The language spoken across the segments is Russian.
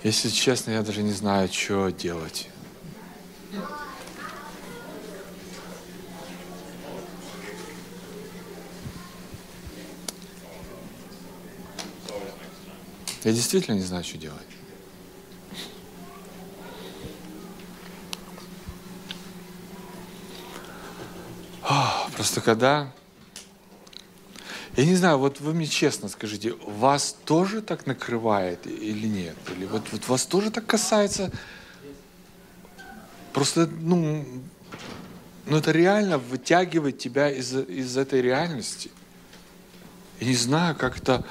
Если честно, я даже не знаю, что делать. Я действительно не знаю, что делать. Просто когда... Я не знаю, вот вы мне честно скажите, вас тоже так накрывает или нет? Или вот вас тоже так касается? Просто, это реально вытягивает тебя из этой реальности. Я не знаю, как это...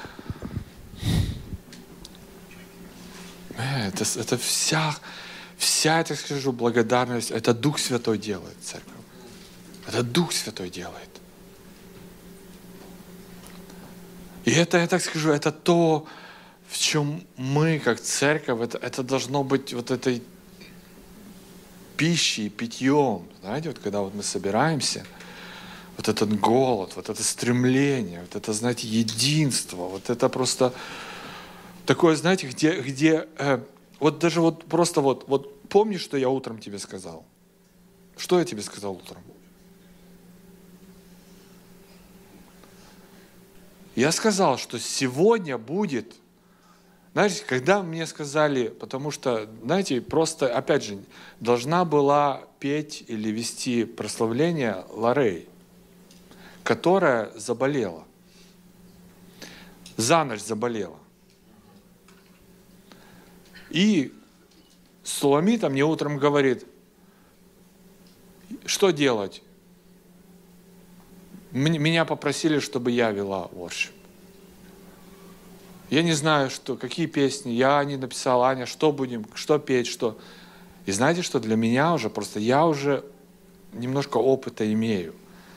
Это вся, я так скажу, благодарность, это Дух Святой делает, церковь. Это Дух Святой делает. И это, я так скажу, это то, в чем мы, как церковь, это должно быть вот этой пищей, питьем. Знаете, вот когда вот мы собираемся, вот этот голод, вот это стремление, вот это, знаете, единство, вот это просто такое, знаете, где вот даже вот просто вот помнишь, что я утром тебе сказал? Что я тебе сказал утром? Я сказал, что сегодня будет, знаете, когда мне сказали, потому что, знаете, просто, опять же, должна была петь или вести прославление Лорей, которая заболела. За ночь заболела. И Суламита мне утром говорит, что делать? Меня попросили, чтобы я вела worship. Я не знаю, какие песни. Я не написал, Аня, что будем, что петь, что. И знаете, что для меня уже, просто я уже немножко опыта имею.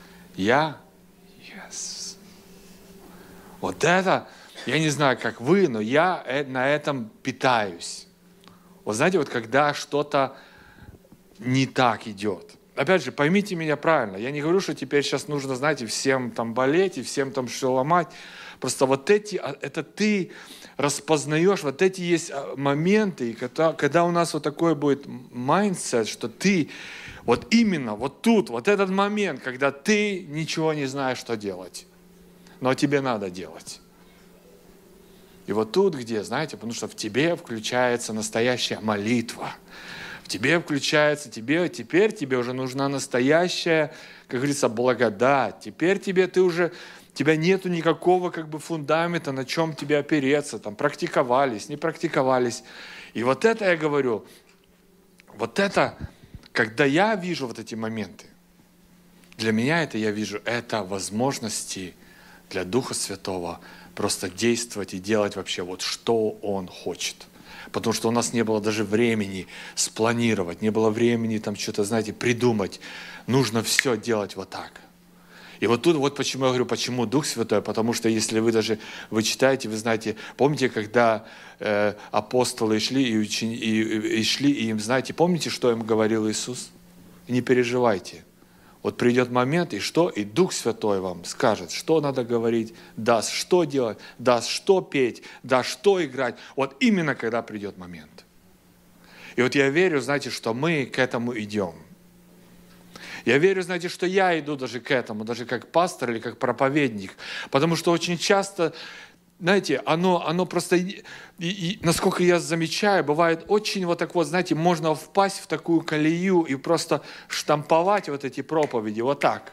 Yes. Вот это, я не знаю, как вы, но я на этом питаюсь. Вот знаете, вот когда что-то не так идет. Опять же, поймите меня правильно. Я не говорю, что теперь сейчас нужно, знаете, всем там болеть и всем там все ломать. Просто вот это ты распознаешь, вот эти есть моменты, и когда у нас вот такой будет майндсет, что ты вот именно вот тут, вот этот момент, когда ты ничего не знаешь, что делать, но тебе надо делать. И вот тут где, знаете, потому что в тебе включается настоящая молитва. В тебе включается, теперь тебе уже нужна настоящая, как говорится, благодать. Теперь тебя нету никакого фундамента, на чем тебе опереться. Там практиковались, не практиковались. И вот это я говорю, вот это, когда я вижу вот эти моменты, для меня я вижу, это возможности для Духа Святого просто действовать и делать вообще вот что Он хочет. Потому что у нас не было даже времени спланировать, не было времени там что-то, знаете, придумать. Нужно все делать вот так. И вот тут вот почему я говорю, почему Дух Святой, потому что если вы читаете, вы знаете, помните, когда апостолы шли и им, знаете, помните, что им говорил Иисус? Не переживайте. Вот придет момент, и что? И Дух Святой вам скажет, что надо говорить, даст что делать, даст что петь, даст что играть. Вот именно когда придет момент. И вот я верю, знаете, что мы к этому идем. Я верю, знаете, что я иду даже к этому, даже как пастор или как проповедник. Потому что очень часто, знаете, оно просто, и насколько я замечаю, бывает очень вот так вот, знаете, можно впасть в такую колею и просто штамповать вот эти проповеди вот так.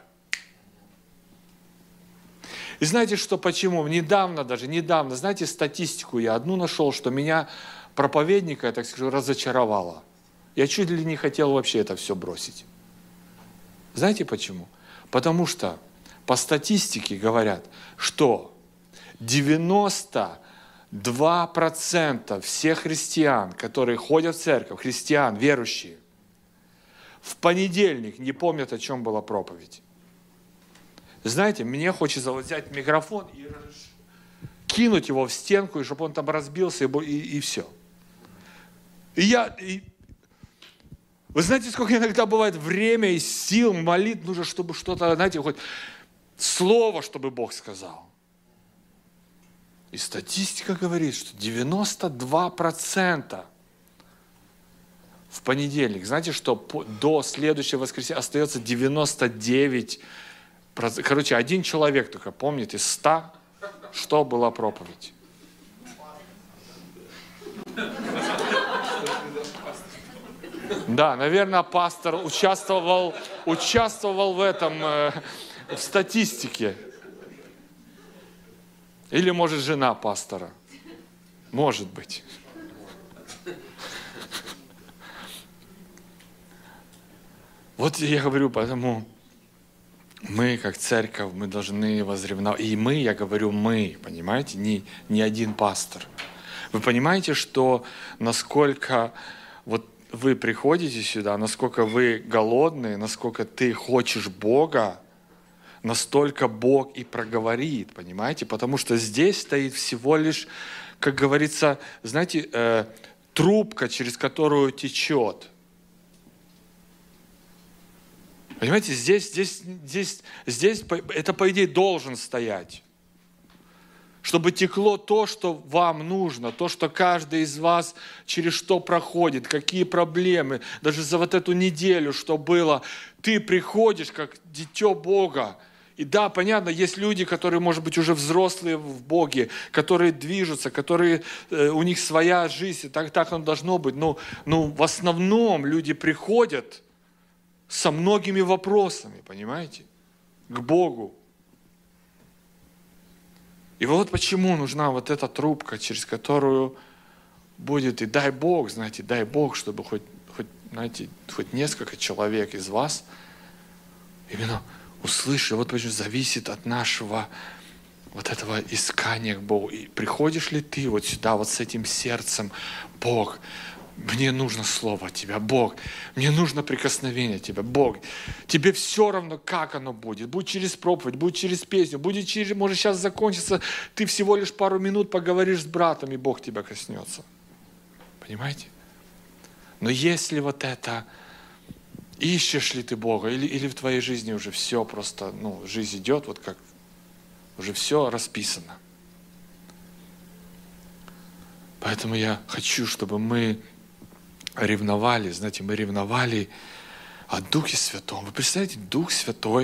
И знаете, что почему? Недавно, знаете, статистику я одну нашел, что меня проповедника, я так скажу, разочаровало. Я чуть ли не хотел вообще это все бросить. Знаете почему? Потому что по статистике говорят, что 92% всех христиан, которые ходят в церковь, христиан, верующие, в понедельник не помнят, о чем была проповедь. Знаете, мне хочется взять микрофон и кинуть его в стенку, и чтобы он там разбился, и все. Вы знаете, сколько иногда бывает время и сил, молитв нужно, чтобы что-то, знаете, хоть слово, чтобы Бог сказал. И статистика говорит, что 92% в понедельник. Знаете, что до следующего воскресенья остается 99%. Короче, один человек только помнит из 100, что была проповедь. Да, наверное, пастор участвовал в этом, в статистике. Или, может, жена пастора. Может быть. Вот я говорю, поэтому мы, как церковь, мы должны возревновать. И мы, я говорю, мы, понимаете, не один пастор. Вы понимаете, что насколько вот вы приходите сюда, насколько вы голодные, насколько ты хочешь Бога, настолько Бог и проговорит, понимаете? Потому что здесь стоит всего лишь, как говорится, знаете, трубка, через которую течет. Понимаете, здесь это, по идее, должен стоять. Чтобы текло то, что вам нужно, то, что каждый из вас через что проходит, какие проблемы, даже за вот эту неделю, что было. Ты приходишь как дитё Бога. И да, понятно, есть люди, которые, может быть, уже взрослые в Боге, которые движутся, которые, у них своя жизнь, так оно должно быть. Но в основном люди приходят со многими вопросами, понимаете, к Богу. И вот почему нужна вот эта трубка, через которую будет, и дай Бог, знаете, дай Бог, чтобы хоть несколько человек из вас именно услышали. Вот почему зависит от нашего вот этого искания к Богу. И приходишь ли ты вот сюда вот с этим сердцем, Бог, мне нужно слово от Тебя, Бог. Мне нужно прикосновение от Тебя, Бог. Тебе все равно, как оно будет. Будь через проповедь, будь через песню, будет через, может сейчас закончится, ты всего лишь пару минут поговоришь с братом, и Бог тебя коснется. Понимаете? Но если вот это, ищешь ли ты Бога, или в твоей жизни уже все просто, жизнь идет, вот как уже все расписано. Поэтому я хочу, чтобы мы ревновали, знаете, мы ревновали о Духе Святом. Вы представляете, Дух Святой,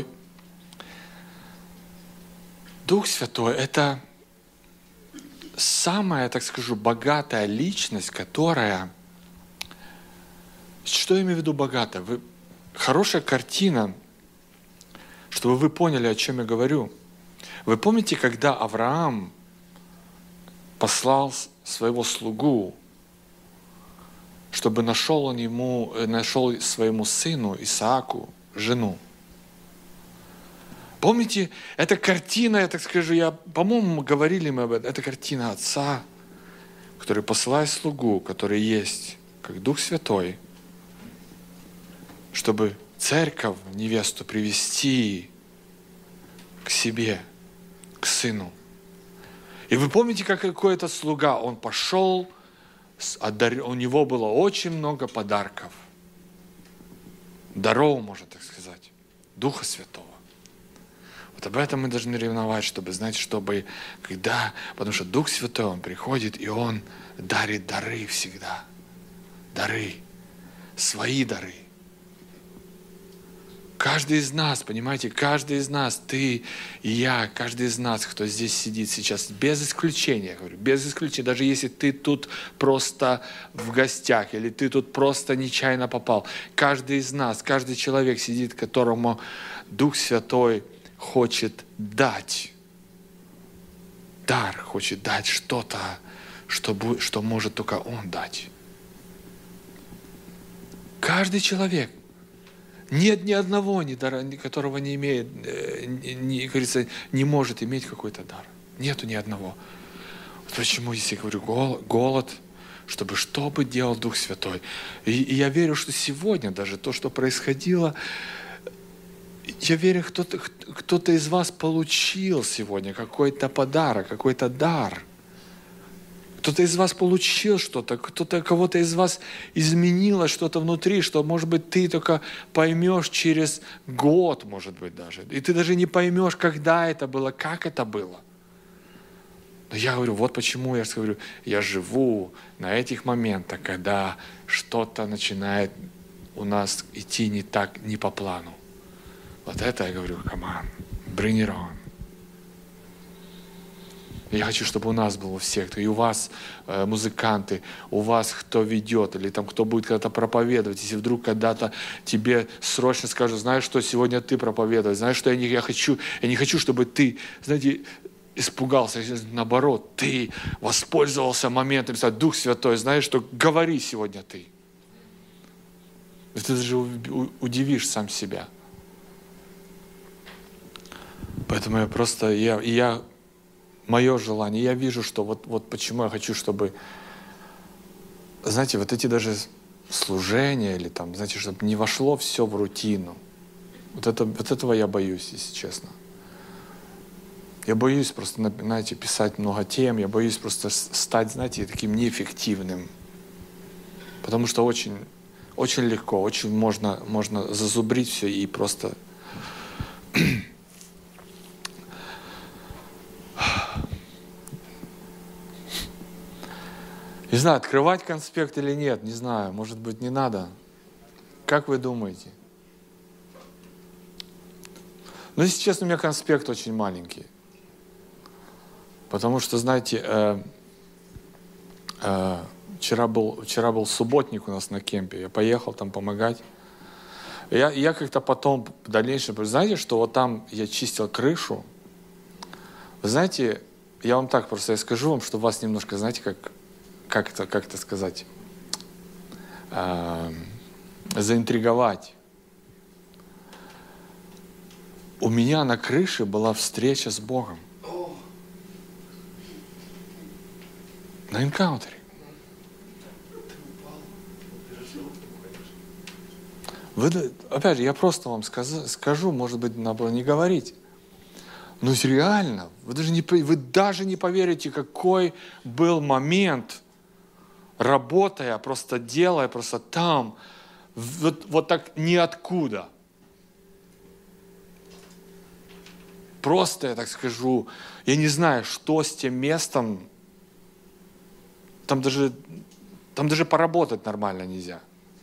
это самая, так скажу, богатая личность, которая, что я имею в виду богатая? Хорошая картина, чтобы вы поняли, о чем я говорю. Вы помните, когда Авраам послал своего слугу, чтобы нашел своему сыну Исааку жену. Помните, эта картина, я так скажу, по-моему, говорили мы об этом, это картина отца, который посылает слугу, который есть, как Дух Святой, чтобы церковь, невесту привести к себе, к сыну. И вы помните, как какой-то слуга, он пошел, у него было очень много подарков. Даров, можно так сказать. Духа Святого. Вот об этом мы должны ревновать, чтобы, знаете, потому что Дух Святой, Он приходит, и Он дарит дары всегда. Дары. Свои дары. Каждый из нас, понимаете, каждый из нас, ты и я, каждый из нас, кто здесь сидит сейчас, без исключения, говорю, без исключения, даже если ты тут просто в гостях, или ты тут просто нечаянно попал, каждый из нас, каждый человек сидит, которому Дух Святой хочет дать, дар, хочет дать что-то, что может только Он дать. Каждый человек. Нет ни одного, которого не имеет, говорится, не может иметь какой-то дар. Нету ни одного. Вот почему, если я говорю голод, что бы делал Дух Святой. И я верю, что сегодня даже то, что происходило, я верю, кто-то из вас получил сегодня какой-то подарок, какой-то дар. Кто-то из вас получил что-то, кого-то из вас изменило что-то внутри, что, может быть, ты только поймешь через год, может быть, даже. И ты даже не поймешь, когда это было, как это было. Но я говорю, вот почему я говорю, я живу на этих моментах, когда что-то начинает у нас идти не так, не по плану. Вот это я говорю, come on, bring it on. Я хочу, чтобы у нас было у всех, и у вас музыканты, у вас кто ведет, или там кто будет когда-то проповедовать, если вдруг когда-то тебе срочно скажут, знаешь что, сегодня ты проповедовать, знаешь что, я не хочу, чтобы ты, знаете, испугался, наоборот, ты воспользовался моментом, Дух Святой, знаешь что, говори сегодня ты. Ты даже удивишь сам себя. Поэтому мое желание, я вижу, что вот почему я хочу, чтобы, знаете, вот эти даже служения, или там, знаете, чтобы не вошло все в рутину. Вот этого я боюсь, если честно. Я боюсь просто, знаете, писать много тем, я боюсь просто стать, знаете, таким неэффективным. Потому что очень, очень легко, очень можно зазубрить все и просто... Не знаю, открывать конспект или нет, не знаю, может быть, не надо. Как вы думаете? Ну, если честно, у меня конспект очень маленький. Потому что, знаете, вчера был субботник у нас на кемпе, я поехал там помогать. Я как-то потом, в дальнейшем, знаете, что вот там я чистил крышу. Вы знаете, я вам так просто скажу вам, что вас немножко, знаете, как это сказать, заинтриговать. У меня на крыше была встреча с Богом. На энкаунтере. Опять же, я просто вам скажу, может быть, надо было не говорить. Но реально, вы даже не поверите, какой был момент, работая, просто делая, просто там, вот так ниоткуда. Просто, я так скажу, я не знаю, что с тем местом, там даже поработать нормально нельзя.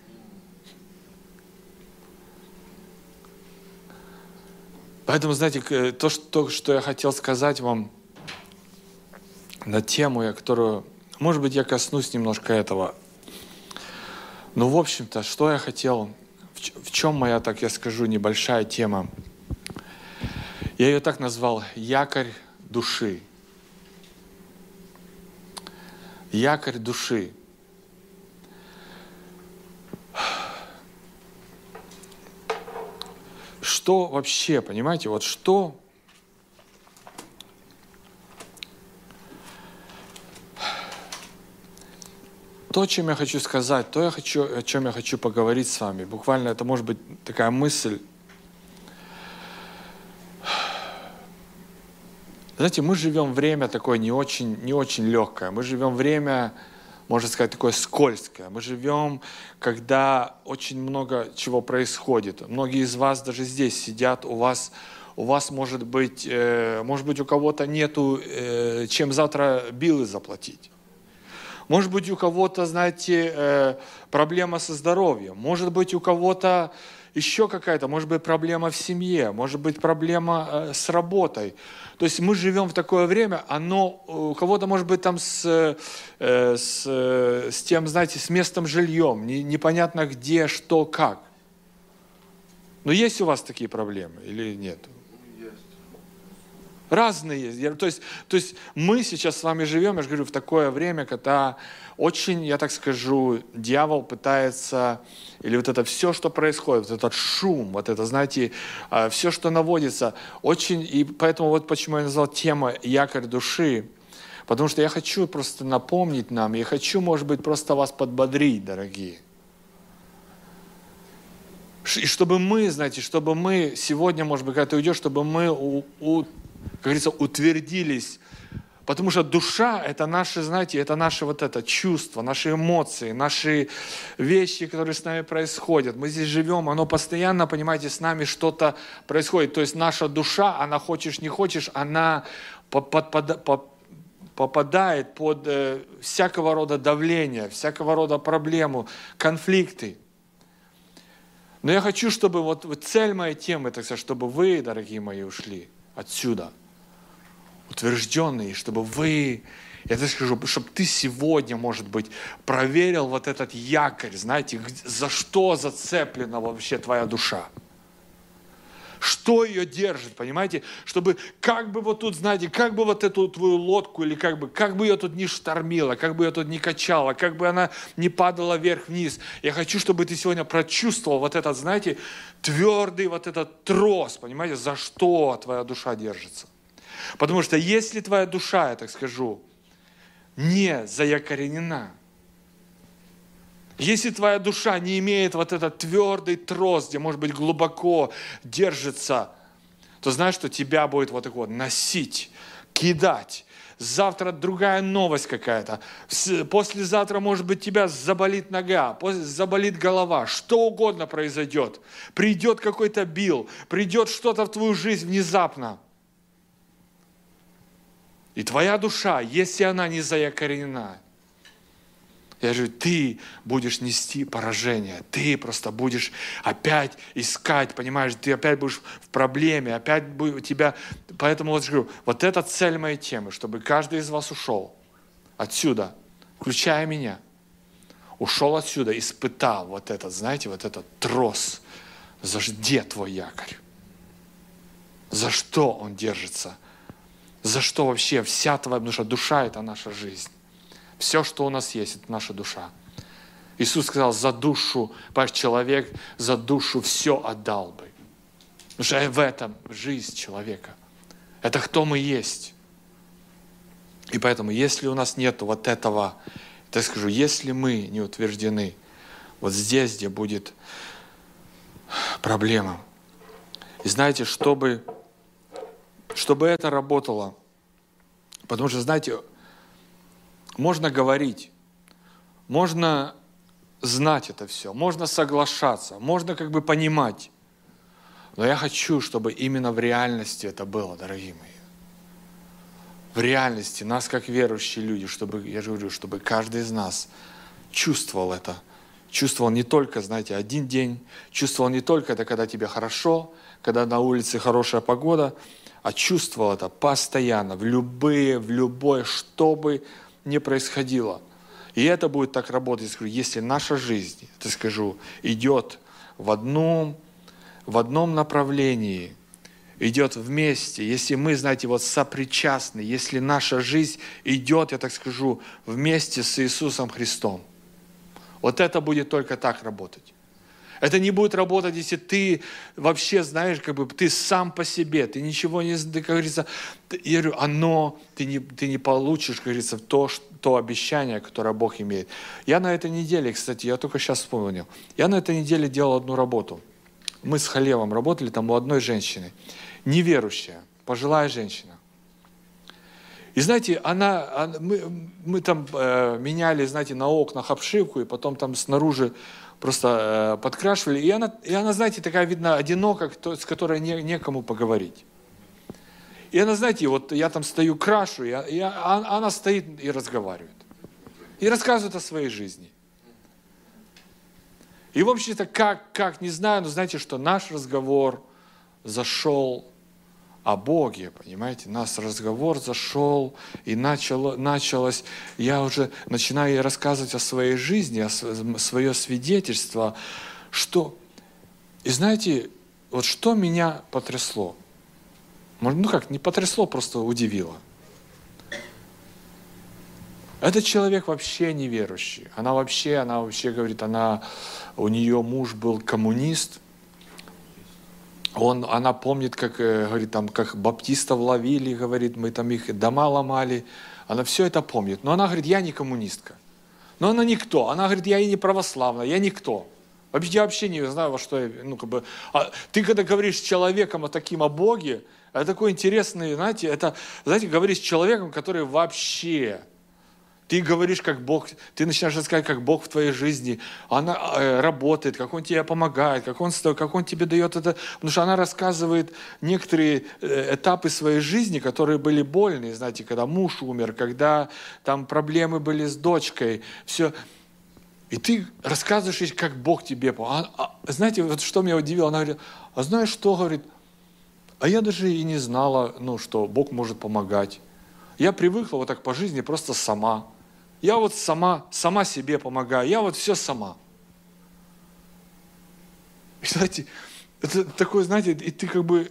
Поэтому, знаете, то, что я хотел сказать вам на тему, которую, может быть, я коснусь немножко этого. Но, в общем-то, что я хотел, в чем моя, так я скажу, небольшая тема. Я ее так назвал «Якорь души». Якорь души. Что вообще, понимаете, вот что... То, о чем я хочу сказать, о чем я хочу поговорить с вами, буквально это может быть такая мысль. Знаете, мы живем время такое не очень легкое. Мы живем время, можно сказать, такое скользкое. Мы живем, когда очень много чего происходит. Многие из вас даже здесь сидят, у вас может быть, у кого-то нету чем завтра биллы заплатить. Может быть, у кого-то, знаете, проблема со здоровьем. Может быть, у кого-то еще какая-то, может быть, проблема в семье, может быть, проблема с работой. То есть мы живем в такое время, у кого-то, может быть, там с тем, знаете, с местом жильем, непонятно где, что, как. Но есть у вас такие проблемы или нет? Разные есть. То есть мы сейчас с вами живем, я же говорю, в такое время, когда очень, я так скажу, дьявол пытается, или вот это все, что происходит, вот этот шум, вот это, знаете, все, что наводится, очень, и поэтому вот почему я назвал тему «Якорь души», потому что я хочу просто напомнить нам, я хочу, может быть, просто вас подбодрить, дорогие. И чтобы мы, знаете, чтобы мы сегодня, может быть, когда ты уйдешь, чтобы мы как говорится, утвердились. Потому что душа – это наши, знаете, это наше вот это чувство, наши эмоции, наши вещи, которые с нами происходят. Мы здесь живем, оно постоянно, понимаете, с нами что-то происходит. То есть наша душа, она хочешь не хочешь, она попадает под всякого рода давление, всякого рода проблему, конфликты. Но я хочу, чтобы вот цель моей темы, так сказать, чтобы вы, дорогие мои, ушли отсюда, утвержденные, чтобы вы, я так скажу, чтобы ты сегодня, может быть, проверил вот этот якорь, знаете, за что зацеплена вообще твоя душа. Что ее держит, понимаете? Чтобы как бы вот тут, знаете, как бы вот эту твою лодку, или как бы ее тут не штормило, как бы ее тут не качало, как бы она не падала вверх-вниз. Я хочу, чтобы ты сегодня прочувствовал вот этот, знаете, твердый вот этот трос, понимаете, за что твоя душа держится. Потому что если твоя душа, я так скажу, не заякоренена, если твоя душа не имеет вот этот твердый трос, где, может быть, глубоко держится, то знаешь, что тебя будет вот так вот носить, кидать. Завтра другая новость какая-то. Послезавтра, может быть, тебя заболит нога, заболит голова. Что угодно произойдет. Придет какой-то бил, придет что-то в твою жизнь внезапно. И твоя душа, если она не заякоренена, я говорю, ты будешь нести поражение, ты просто будешь опять искать, понимаешь, ты опять будешь в проблеме, опять у тебя... Поэтому вот говорю, вот это цель моей темы, чтобы каждый из вас ушел отсюда, включая меня, ушел отсюда, испытал вот этот, знаете, вот этот трос. Где твой якорь? За что он держится? За что вообще вся твоя душа – это наша жизнь. Все, что у нас есть, это наша душа. Иисус сказал, за душу, понимаешь, человек за душу все отдал бы. Потому что в этом жизнь человека. Это кто мы есть. И поэтому, если у нас нет вот этого, так скажу, если мы не утверждены, вот здесь, где будет проблема. И знаете, чтобы это работало, потому что, знаете, можно говорить, можно знать это все, можно соглашаться, можно как бы понимать. Но я хочу, чтобы именно в реальности это было, дорогие мои. В реальности нас, как верующие люди, чтобы, я же говорю, чтобы каждый из нас чувствовал это. Чувствовал не только, знаете, один день, чувствовал не только это, когда тебе хорошо, когда на улице хорошая погода, а чувствовал это постоянно, в любое, что бы не происходило. И это будет так работать, если наша жизнь, так скажу, идет в одном направлении, идет вместе, если мы, знаете, вот сопричастны, если наша жизнь идет, я так скажу, вместе с Иисусом Христом, вот это будет только так работать. Это не будет работать, если ты вообще, знаешь, как бы ты сам по себе, ты ничего не, как говорится, я говорю, ты не получишь, как говорится, то обещание, которое Бог имеет. Я на этой неделе, кстати, я только сейчас вспомнил, я на этой неделе делал одну работу. Мы с Халевом работали там у одной женщины, неверующая, пожилая женщина. И знаете, мы там меняли, знаете, на окнах обшивку, и потом там снаружи просто подкрашивали. И она, знаете, такая, видно, одинокая, с которой некому поговорить. И она, знаете, вот я там стою, крашу, и она стоит и разговаривает. И рассказывает о своей жизни. И, в общем-то, как, не знаю, но знаете, что наш разговор зашел о Боге, понимаете? Наш разговор зашел, и началось, я уже начинаю ей рассказывать о своей жизни, свое свидетельство, что... И знаете, вот что меня потрясло? Не потрясло, просто удивило. Этот человек вообще неверующий. Она вообще говорит, у нее муж был коммунист. Она помнит, как, говорит, там, как баптистов ловили, говорит, мы там их дома ломали. Она все это помнит. Но она говорит, я не коммунистка. Но она никто. Она говорит, я и не православная, я никто. Я вообще не знаю, во что я... ты когда говоришь с человеком о Боге, это такой интересный, знаете, говоришь с человеком, который вообще Ты говоришь, как Бог, ты начинаешь рассказывать, как Бог в твоей жизни, она работает, как Он тебе помогает, как Он тебе дает это. Потому что она рассказывает некоторые этапы своей жизни, которые были больные, знаете, когда муж умер, когда там проблемы были с дочкой, все. И ты рассказываешь ей, как Бог тебе помог. Знаете, вот что меня удивило, она говорит, а знаешь что, говорит, а я даже и не знала, что Бог может помогать. Я привыкла вот так по жизни просто сама. Я вот сама себе помогаю, я вот все сама. И знаете, это такой, знаете, и ты как бы...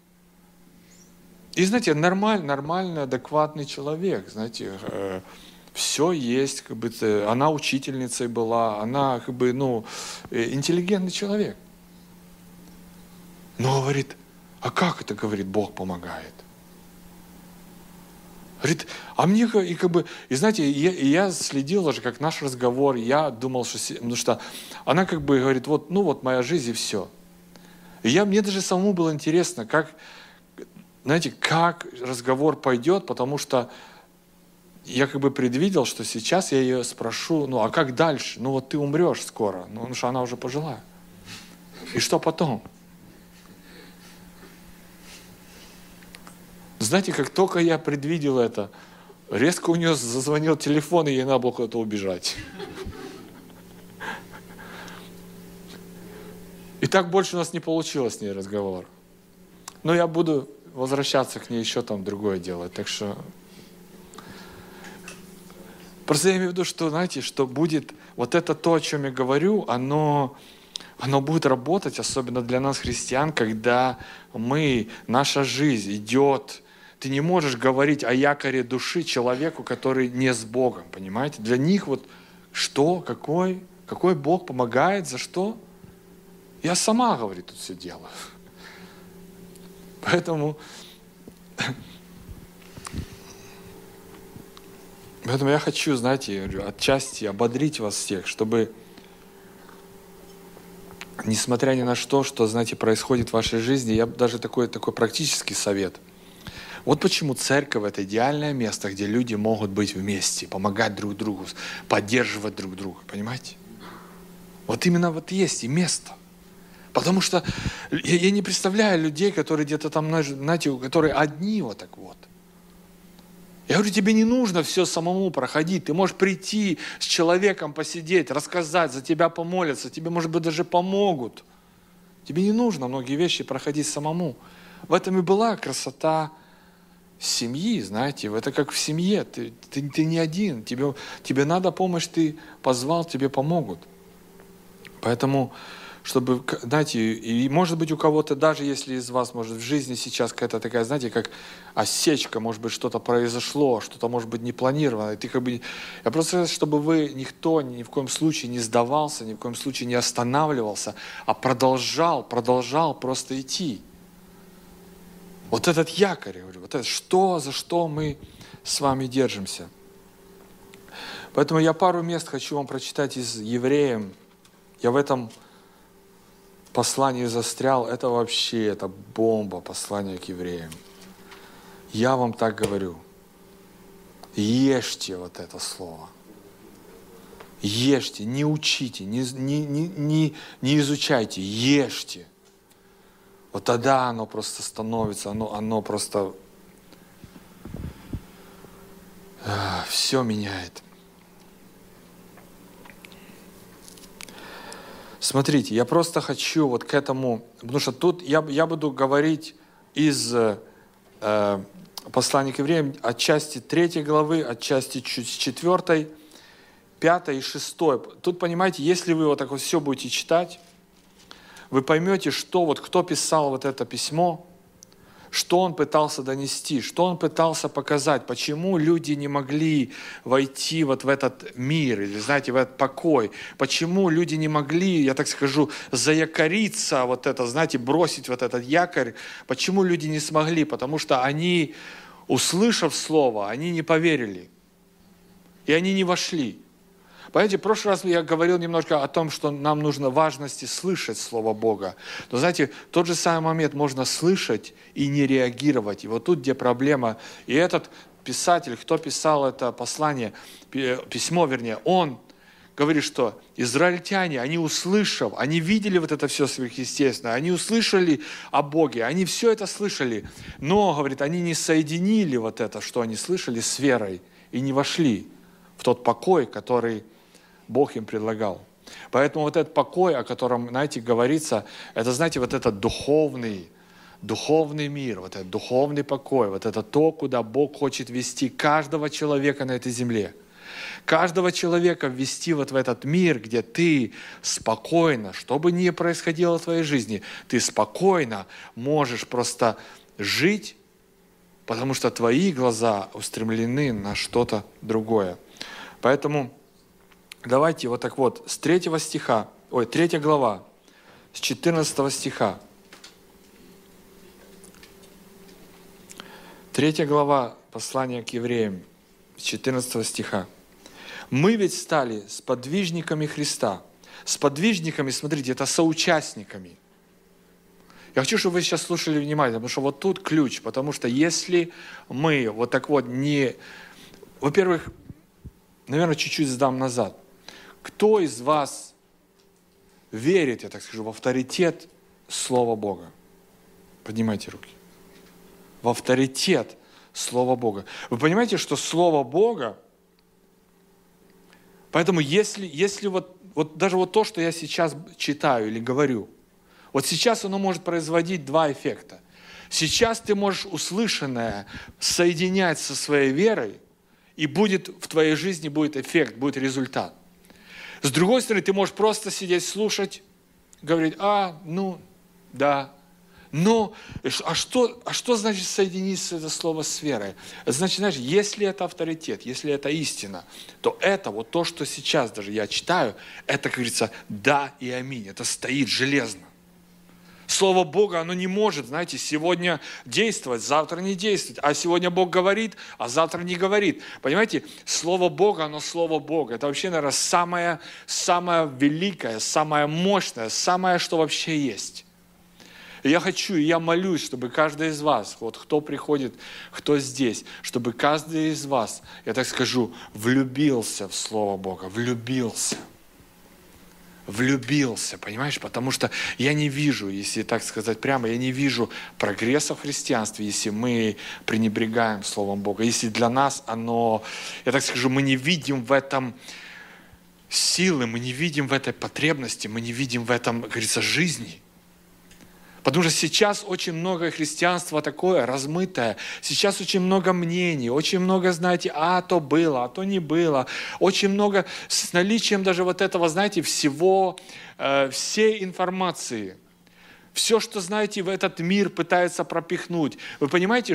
И знаете, нормальный, адекватный человек, знаете, все есть, как бы, она учительницей была, она как бы, интеллигентный человек. Но говорит, а как это, говорит, Бог помогает? Говорит, а мне, и знаете, я следил даже, как наш разговор, я думал, потому что она как бы говорит, вот моя жизнь и все. И мне даже самому было интересно, как разговор пойдет, потому что я как бы предвидел, что сейчас я ее спрошу, а как дальше? Вот ты умрешь скоро, потому что она уже пожилая. И что потом? Знаете, как только я предвидел это, резко у нее зазвонил телефон, и ей надо было куда-то убежать. И так больше у нас не получилось с ней разговор. Но я буду возвращаться к ней еще там другое делать. Так что... Просто я имею в виду, что, знаете, что будет вот это то, о чем я говорю, оно будет работать, особенно для нас, христиан, когда наша жизнь идет. Ты не можешь говорить о якоре души человеку, который не с Богом, понимаете? Для них что, какой Бог помогает, за что? Я сама, говорит, тут все делаю. Поэтому я хочу, знаете, отчасти ободрить вас всех, чтобы, несмотря ни на что, знаете, происходит в вашей жизни, я даже такой практический совет. Вот почему церковь – это идеальное место, где люди могут быть вместе, помогать друг другу, поддерживать друг друга, понимаете? Вот именно есть и место. Потому что я не представляю людей, которые где-то там, знаете, которые одни вот так вот. Я говорю, тебе не нужно все самому проходить. Ты можешь прийти с человеком, посидеть, рассказать, за тебя помолятся, тебе, может быть, даже помогут. Тебе не нужно многие вещи проходить самому. В этом и была красота семьи, знаете, это как в семье. Ты не один, тебе надо помощь, ты позвал, тебе помогут. Поэтому, чтобы, знаете, и может быть у кого-то, даже если из вас, может, в жизни сейчас какая-то такая, знаете, как осечка, может быть, что-то произошло, что-то, может быть, не планировано. Я просто, чтобы никто ни в коем случае не сдавался, ни в коем случае не останавливался, а продолжал просто идти. Вот этот якорь, я говорю, за что мы с вами держимся. Поэтому я пару мест хочу вам прочитать из Евреям. Я в этом послании застрял. Это бомба, послание к Евреям. Я вам так говорю. Ешьте вот это слово. Ешьте, не учите, не изучайте, ешьте. Вот тогда оно просто становится, оно просто все меняет. Смотрите, я просто хочу вот к этому, потому что тут я буду говорить из послания к Евреям от части 3 главы, от части 4, 5 и 6. Тут, понимаете, если вы вот так вот все будете читать, вы поймете, кто писал вот это письмо, что он пытался донести, что он пытался показать, почему люди не могли войти вот в этот мир, или, знаете, в этот покой, почему люди не могли, я так скажу, заякориться, бросить вот этот якорь, почему люди не смогли, потому что они, услышав слово, они не поверили, и они не вошли. Понимаете, в прошлый раз я говорил немножко о том, что нам нужно важности слышать Слово Бога. Но знаете, в тот же самый момент можно слышать и не реагировать. И вот тут, где проблема. И этот писатель, кто писал это послание, письмо, вернее, он говорит, что израильтяне, они услышав, они видели вот это все сверхъестественное, они услышали о Боге, они все это слышали, но, говорит, они не соединили вот это, что они слышали, с верой и не вошли в тот покой, который Бог им предлагал. Поэтому вот этот покой, о котором, знаете, говорится, это, знаете, вот этот духовный мир, вот этот духовный покой, вот это то, куда Бог хочет вести каждого человека на этой земле. Каждого человека ввести вот в этот мир, где ты спокойно, что бы ни происходило в твоей жизни, ты спокойно можешь просто жить, потому что твои глаза устремлены на что-то другое. Поэтому давайте вот так вот, с 3 глава, с 14 стиха. 3 глава послания к евреям, с 14 стиха. Мы ведь стали сподвижниками Христа. Сподвижниками, смотрите, это соучастниками. Я хочу, чтобы вы сейчас слушали внимательно, потому что вот тут ключ, потому что если мы вот так вот не... Во-первых, наверное, чуть-чуть сдам назад. Кто из вас верит, я так скажу, в авторитет Слова Бога? Поднимайте руки. В авторитет Слова Бога. Вы понимаете, что Слово Бога, поэтому если вот даже вот то, что я сейчас читаю или говорю, вот сейчас оно может производить два эффекта. Сейчас ты можешь услышанное соединять со своей верой, и будет в твоей жизни будет эффект, будет результат. С другой стороны, ты можешь просто сидеть, слушать, говорить, да. Но, а что значит соединить это слово с верой? Значит, знаешь, если это авторитет, если это истина, то это, вот то, что сейчас даже я читаю, это, как говорится, да и аминь. Это стоит железно. Слово Бога, оно не может, знаете, сегодня действовать, завтра не действовать. А сегодня Бог говорит, а завтра не говорит. Понимаете, Слово Бога, оно Слово Бога. Это вообще, наверное, самое великое, самое мощное, самое, что вообще есть. И я хочу, и я молюсь, чтобы каждый из вас, вот кто приходит, кто здесь, чтобы каждый из вас, я так скажу, влюбился в Слово Бога, влюбился, понимаешь? Потому что я не вижу, если так сказать прямо, я не вижу прогресса в христианстве, если мы пренебрегаем Словом Бога. Если для нас оно, я так скажу, мы не видим в этом силы, мы не видим в этой потребности, мы не видим в этом, как говорится, жизни. Потому что сейчас очень много христианства такое размытое. Сейчас очень много мнений, очень много, знаете, то было, а то не было. Очень много с наличием даже вот этого, знаете, всей информации. Все, что, знаете, в этот мир пытается пропихнуть. Вы понимаете,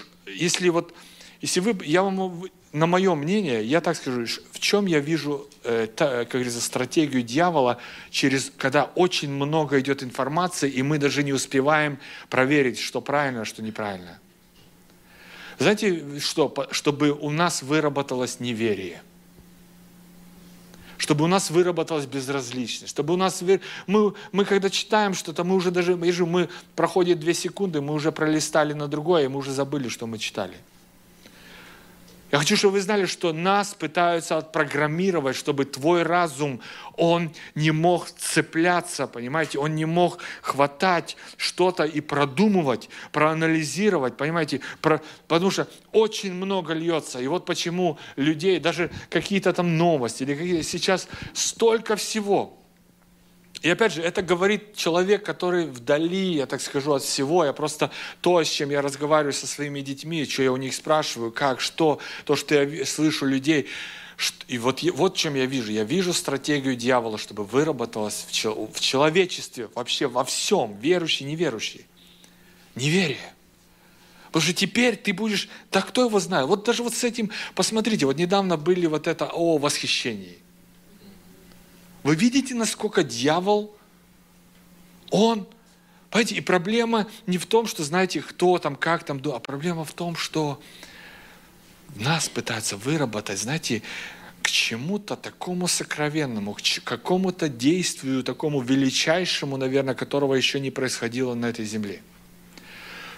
на мое мнение, я так скажу, в чем я вижу, как говорится, стратегию дьявола, когда очень много идет информации, и мы даже не успеваем проверить, что правильно, а что неправильно. Знаете, чтобы у нас выработалось неверие. Чтобы у нас выработалась безразличность, чтобы у нас... Мы когда читаем что-то, мы уже даже... Мы проходит 2 секунды, мы уже пролистали на другое, и мы уже забыли, что мы читали. Я хочу, чтобы вы знали, что нас пытаются отпрограммировать, чтобы твой разум, он не мог цепляться, понимаете, он не мог хватать что-то и продумывать, проанализировать, понимаете, потому что очень много льется. И вот почему людей, даже какие-то там новости, или сейчас столько всего. И опять же, это говорит человек, который вдали, я так скажу, от всего. Я просто то, с чем я разговариваю со своими детьми, что я у них спрашиваю, как, что, то, что я слышу людей. И вот чем я вижу. Я вижу стратегию дьявола, чтобы выработалось в человечестве, вообще во всем, верующий, неверующий. Неверие. Потому что теперь ты будешь, да кто его знает. Вот даже вот с этим, посмотрите, вот недавно были вот это о восхищении. Вы видите, насколько дьявол, понимаете, и проблема не в том, что знаете, кто там, как там, а проблема в том, что нас пытаются выработать, знаете, к чему-то такому сокровенному, к какому-то действию, такому величайшему, наверное, которого еще не происходило на этой земле.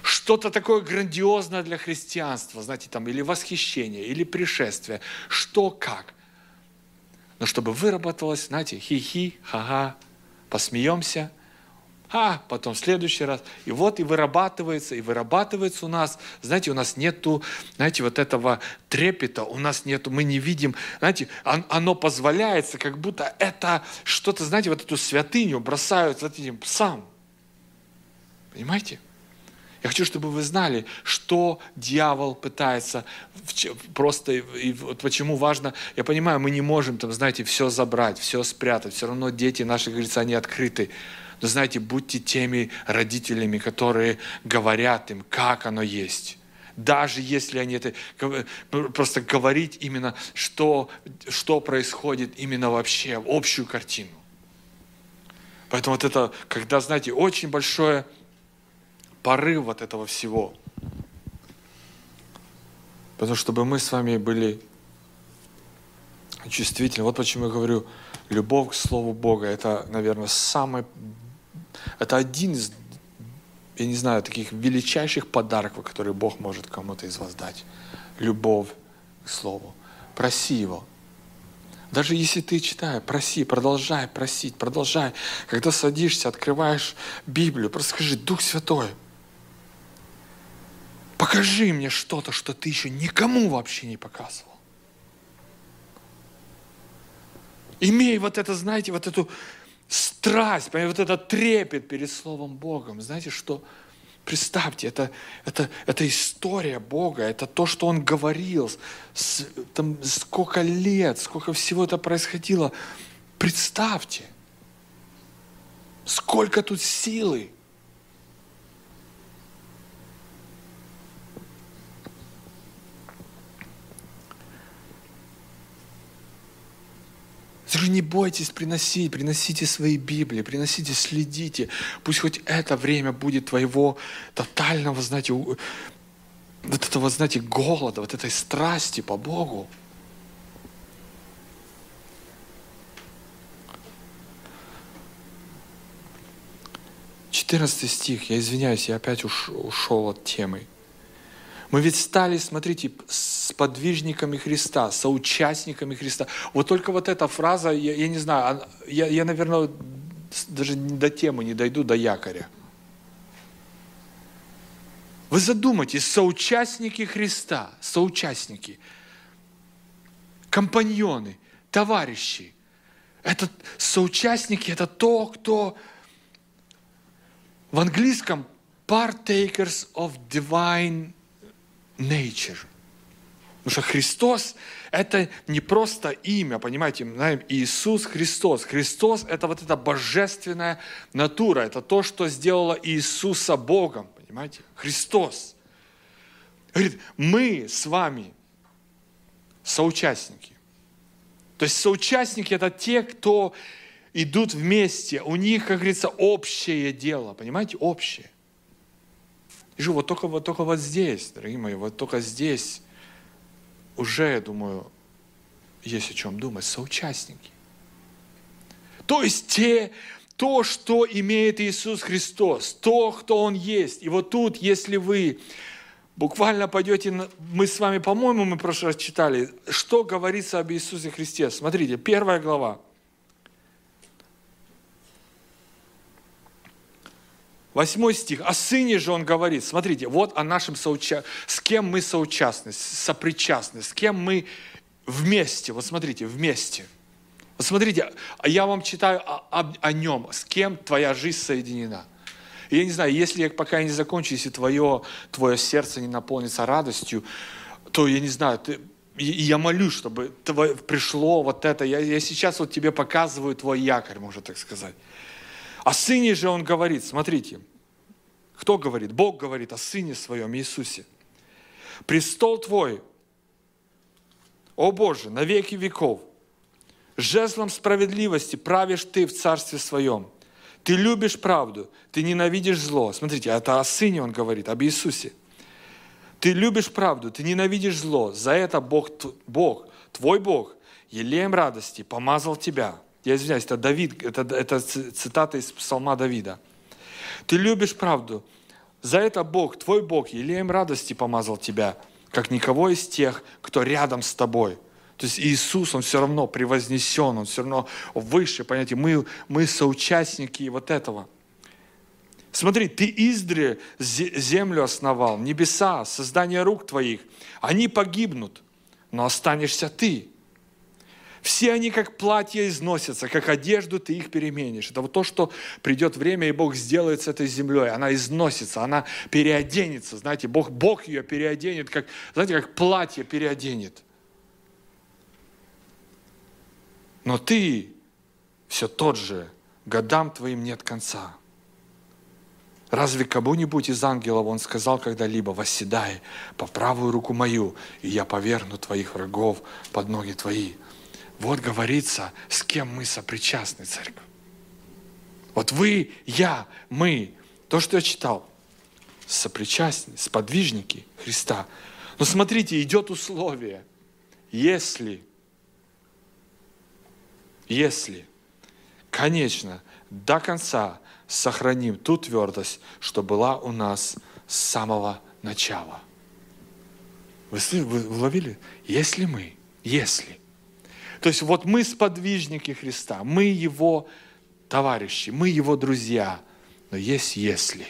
что-то такое грандиозное для христианства, знаете, там, или восхищение, или пришествие, что как. Но чтобы выработалось, знаете, хи-хи, ха-ха, посмеемся, потом в следующий раз. И вот и вырабатывается у нас, знаете, у нас нету, знаете, вот этого трепета, у нас нету, мы не видим, знаете, оно позволяется, как будто это что-то, знаете, вот эту святыню бросают вот этим псам. Понимаете? Я хочу, чтобы вы знали, что дьявол пытается просто, и вот почему важно, я понимаю, мы не можем там, знаете, все забрать, все спрятать, все равно дети наши, говорится, они открыты. Но знаете, будьте теми родителями, которые говорят им, как оно есть. Даже если они это, просто говорить именно, что происходит именно вообще, общую картину. Поэтому вот это, когда, знаете, очень большое порыв от этого всего. Потому что чтобы мы с вами были чувствительны. Вот почему я говорю, любовь к Слову Бога, это, наверное, это один из, я не знаю, таких величайших подарков, которые Бог может кому-то из вас дать. Любовь к Слову. Проси Его. Даже если ты читаешь, проси, продолжай просить, продолжай. Когда садишься, открываешь Библию, просто скажи: Дух Святой, покажи мне что-то, что ты еще никому вообще не показывал. Имей вот это, знаете, вот эту страсть, вот этот трепет перед Словом Богом. Знаете, что? Представьте, это история Бога, это то, что Он говорил, там сколько лет, сколько всего это происходило. Представьте, сколько тут силы. Не бойтесь приносите свои Библии, приносите, следите. Пусть хоть это время будет твоего тотального, знаете, вот этого, знаете, голода, вот этой страсти по Богу. Четырнадцатый стих, я извиняюсь, я опять ушел от темы. Мы ведь стали, смотрите, сподвижниками Христа, соучастниками Христа. Вот только вот эта фраза, я не знаю, я, наверное, даже до темы не дойду, до якоря. Вы задумайтесь, соучастники Христа, соучастники, компаньоны, товарищи. Это соучастники, это то, кто в английском partakers of divine nature. Потому что Христос – это не просто имя, понимаете, знаем, Иисус Христос. Христос – это вот эта божественная натура, это то, что сделало Иисуса Богом, понимаете? Христос. Говорит, мы с вами соучастники. То есть соучастники – это те, кто идут вместе, у них, как говорится, общее дело, понимаете, общее. И вот только вот здесь, дорогие мои, вот только здесь уже, я думаю, есть о чем думать, соучастники. То есть то, что имеет Иисус Христос, то, кто Он есть. И вот тут, если вы буквально пойдете, мы с вами, по-моему, мы в прошлый раз читали, что говорится об Иисусе Христе. Смотрите, 1 глава. 8 стих. О Сыне же Он говорит. Смотрите, вот о нашем с кем мы соучастны, сопричастны, с кем мы вместе. Вот смотрите, вместе. Вот смотрите, я вам читаю о Нем, с кем твоя жизнь соединена. И я не знаю, если я пока не закончу, если твое сердце не наполнится радостью, то я не знаю, я молюсь, чтобы пришло вот это. Я сейчас вот тебе показываю твой якорь, можно так сказать. О Сыне же Он говорит, смотрите, кто говорит? Бог говорит о Сыне Своем, Иисусе. Престол Твой, о Боже, на веки веков, жезлом справедливости правишь Ты в Царстве Своем. Ты любишь правду, Ты ненавидишь зло. Смотрите, это о Сыне Он говорит, об Иисусе. Ты любишь правду, Ты ненавидишь зло. За это Бог, Твой Бог, елеем радости помазал Тебя. Я извиняюсь, это цитата из Псалма Давида. Ты любишь правду, За это Бог, твой Бог, елеем радости помазал тебя, как никого из тех, кто рядом с тобой. То есть Иисус, Он все равно превознесен, Он все равно выше, понимаете, мы соучастники вот этого. Смотри, ты издревле землю основал, небеса, создание рук твоих. Они погибнут, но останешься ты. Все они как платья износятся, как одежду ты их переменишь. Это вот то, что придет время, и Бог сделает с этой землей. Она износится, она переоденется. Знаете, Бог ее переоденет, как платье переоденет. Но ты все тот же, годам твоим нет конца. Разве кому-нибудь из ангелов Он сказал когда-либо: восседай по правую руку мою, и я поверну твоих врагов под ноги твои? Вот говорится, с кем мы сопричастны, церковь. Вот вы, я, мы. То, что я читал. Сопричастны, сподвижники Христа. Но смотрите, идет условие. Если, конечно, до конца сохраним ту твердость, что была у нас с самого начала. Вы уловили? Если. То есть вот мы сподвижники Христа, мы Его товарищи, мы Его друзья. Но есть если.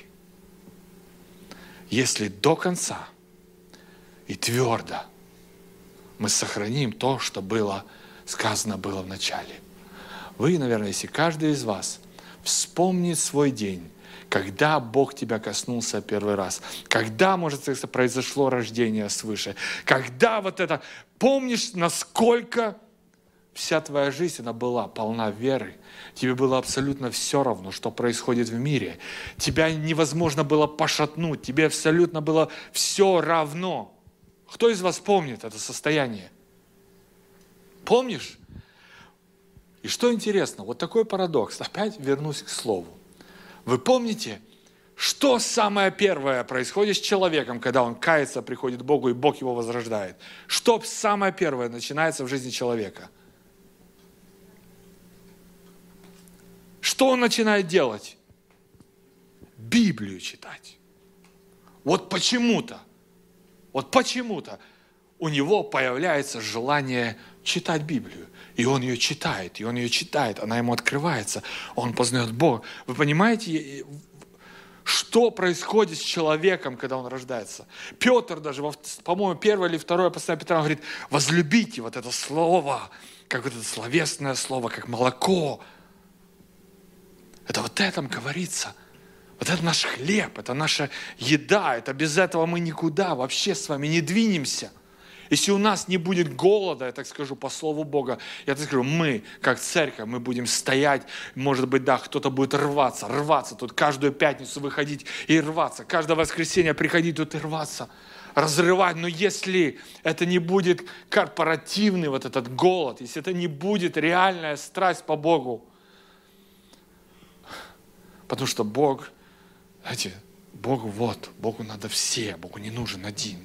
Если до конца и твердо мы сохраним то, что было сказано было в начале. Вы, наверное, если каждый из вас вспомнит свой день, когда Бог тебя коснулся первый раз, когда, может, произошло рождение свыше, когда вот это, помнишь, насколько вся твоя жизнь, она была полна веры. Тебе было абсолютно все равно, что происходит в мире. Тебя невозможно было пошатнуть. Тебе абсолютно было все равно. Кто из вас помнит это состояние? Помнишь? И что интересно, вот такой парадокс. Опять вернусь к слову. Вы помните, что самое первое происходит с человеком, когда он кается, приходит к Богу, и Бог его возрождает? Что самое первое начинается в жизни человека? Что он начинает делать? Библию читать. Вот почему-то у него появляется желание читать Библию. И он ее читает, она ему открывается, он познает Бога. Вы понимаете, что происходит с человеком, когда он рождается? Петр даже, по-моему, 1 или 2 послание Петра, он говорит: возлюбите вот это слово, как вот это словесное слово, как молоко. Это вот этом говорится. Вот это наш хлеб, это наша еда, это без этого мы никуда вообще с вами не двинемся. Если у нас не будет голода, я так скажу, по слову Бога, я так скажу, мы, как церковь, мы будем стоять, может быть, да, кто-то будет рваться тут каждую пятницу выходить и рваться, каждое воскресенье приходить тут и рваться, разрывать. Но если это не будет корпоративный вот этот голод, если это не будет реальная страсть по Богу, потому что Бог, знаете, Богу надо все, Богу не нужен один.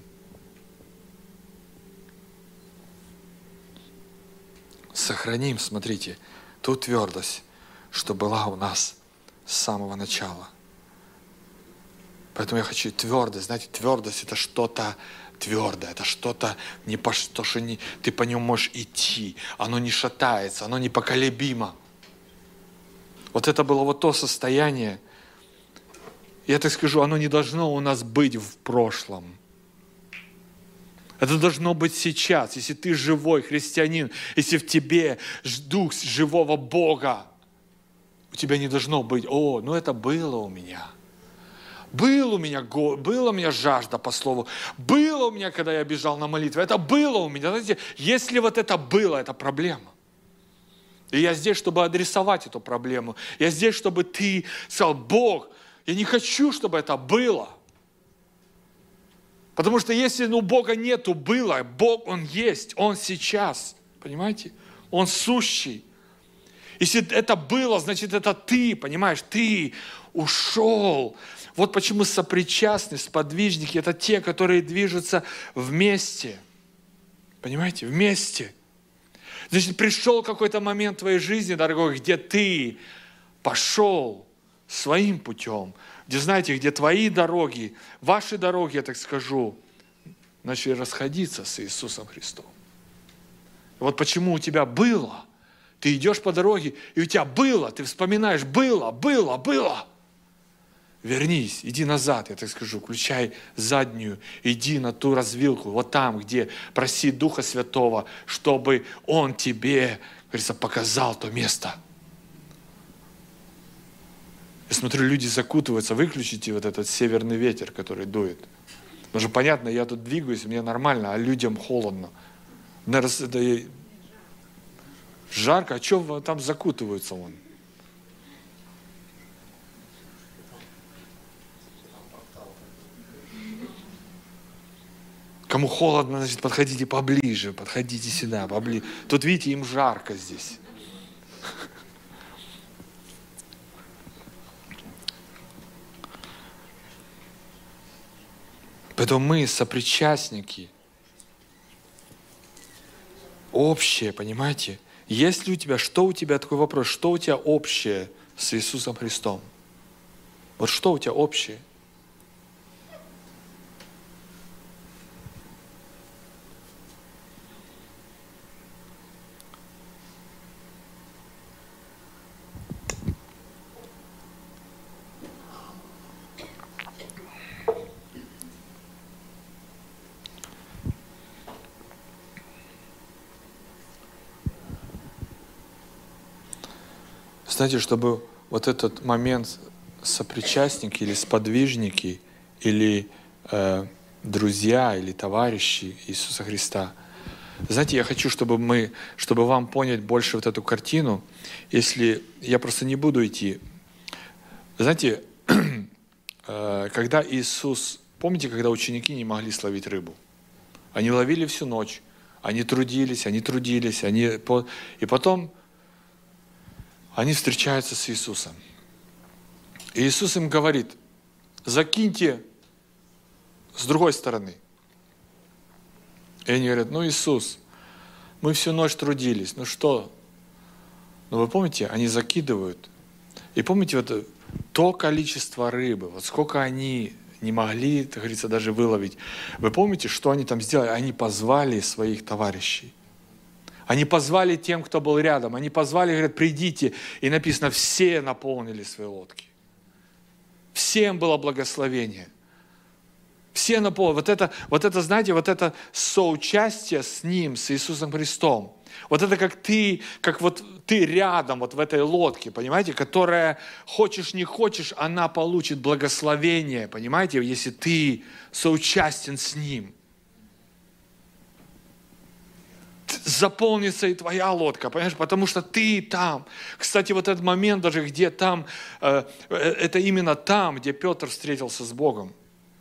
Сохраним, смотрите, ту твердость, что была у нас с самого начала. Поэтому я хочу твердость. Знаете, твердость — это что-то твердое, это что-то, что ты по нему можешь идти, оно не шатается, оно непоколебимо. Вот это было вот то состояние, я так скажу, оно не должно у нас быть в прошлом. Это должно быть сейчас. Если ты живой христианин, если в тебе дух живого Бога, у тебя не должно быть: это было у меня. Была у меня жажда по слову. Было у меня, когда я бежал на молитву. Это было у меня. Знаете, если вот это было, это проблема. И я здесь, чтобы адресовать эту проблему. Я здесь, чтобы ты сказал: Бог, я не хочу, чтобы это было. Потому что если у Бога нету было, Бог, Он есть, Он сейчас. Понимаете? Он сущий. Если это было, значит, это ты, понимаешь? Ты ушел. Вот почему сопричастны, сподвижники — это те, которые движутся вместе. Понимаете? Вместе. Значит, пришел какой-то момент в твоей жизни, дорогой, где ты пошел своим путем, где, знаете, где твои дороги, ваши дороги, я так скажу, начали расходиться с Иисусом Христом. Вот почему у тебя было. Ты идешь по дороге, и у тебя было, ты вспоминаешь, было. Вернись, иди назад, я так скажу, включай заднюю, иди на ту развилку, вот там, где проси Духа Святого, чтобы Он тебе, говорится, показал то место. Я смотрю, люди закутываются, выключите вот этот северный ветер, который дует. Потому что, понятно, я тут двигаюсь, мне нормально, а людям холодно. Жарко, а что там закутываются вон? Кому холодно, значит, подходите поближе, подходите сюда, поближе. Тут, видите, им жарко здесь. Поэтому мы сопричастники. Общее, понимаете? Есть ли у тебя, что у тебя, такой вопрос, что у тебя общее с Иисусом Христом? Вот что у тебя общее? Знаете, чтобы вот этот момент сопричастники или сподвижники, или друзья, или товарищи Иисуса Христа. Знаете, я хочу, чтобы вам понять больше вот эту картину, если я просто не буду идти. Знаете, когда Иисус, помните, когда ученики не могли словить рыбу? Они ловили всю ночь, они трудились, и потом они встречаются с Иисусом. И Иисус им говорит: закиньте с другой стороны. И они говорят: ну, Иисус, мы всю ночь трудились, ну что? Но вы помните, они закидывают. И помните вот то количество рыбы, вот сколько они не могли, как говорится, даже выловить. Вы помните, что они там сделали? Они позвали своих товарищей. Они позвали тем, кто был рядом. Они позвали, говорят, придите. И написано, все наполнили свои лодки. Всем было благословение. Все наполнили. Вот это, знаете, вот это соучастие с Ним, с Иисусом Христом. Вот это как ты рядом вот в этой лодке, понимаете, которая, хочешь не хочешь, она получит благословение, понимаете, если ты соучастен с Ним. Заполнится и твоя лодка, понимаешь, потому что ты там. Кстати, вот этот момент даже, где там, это именно там, где Петр встретился с Богом.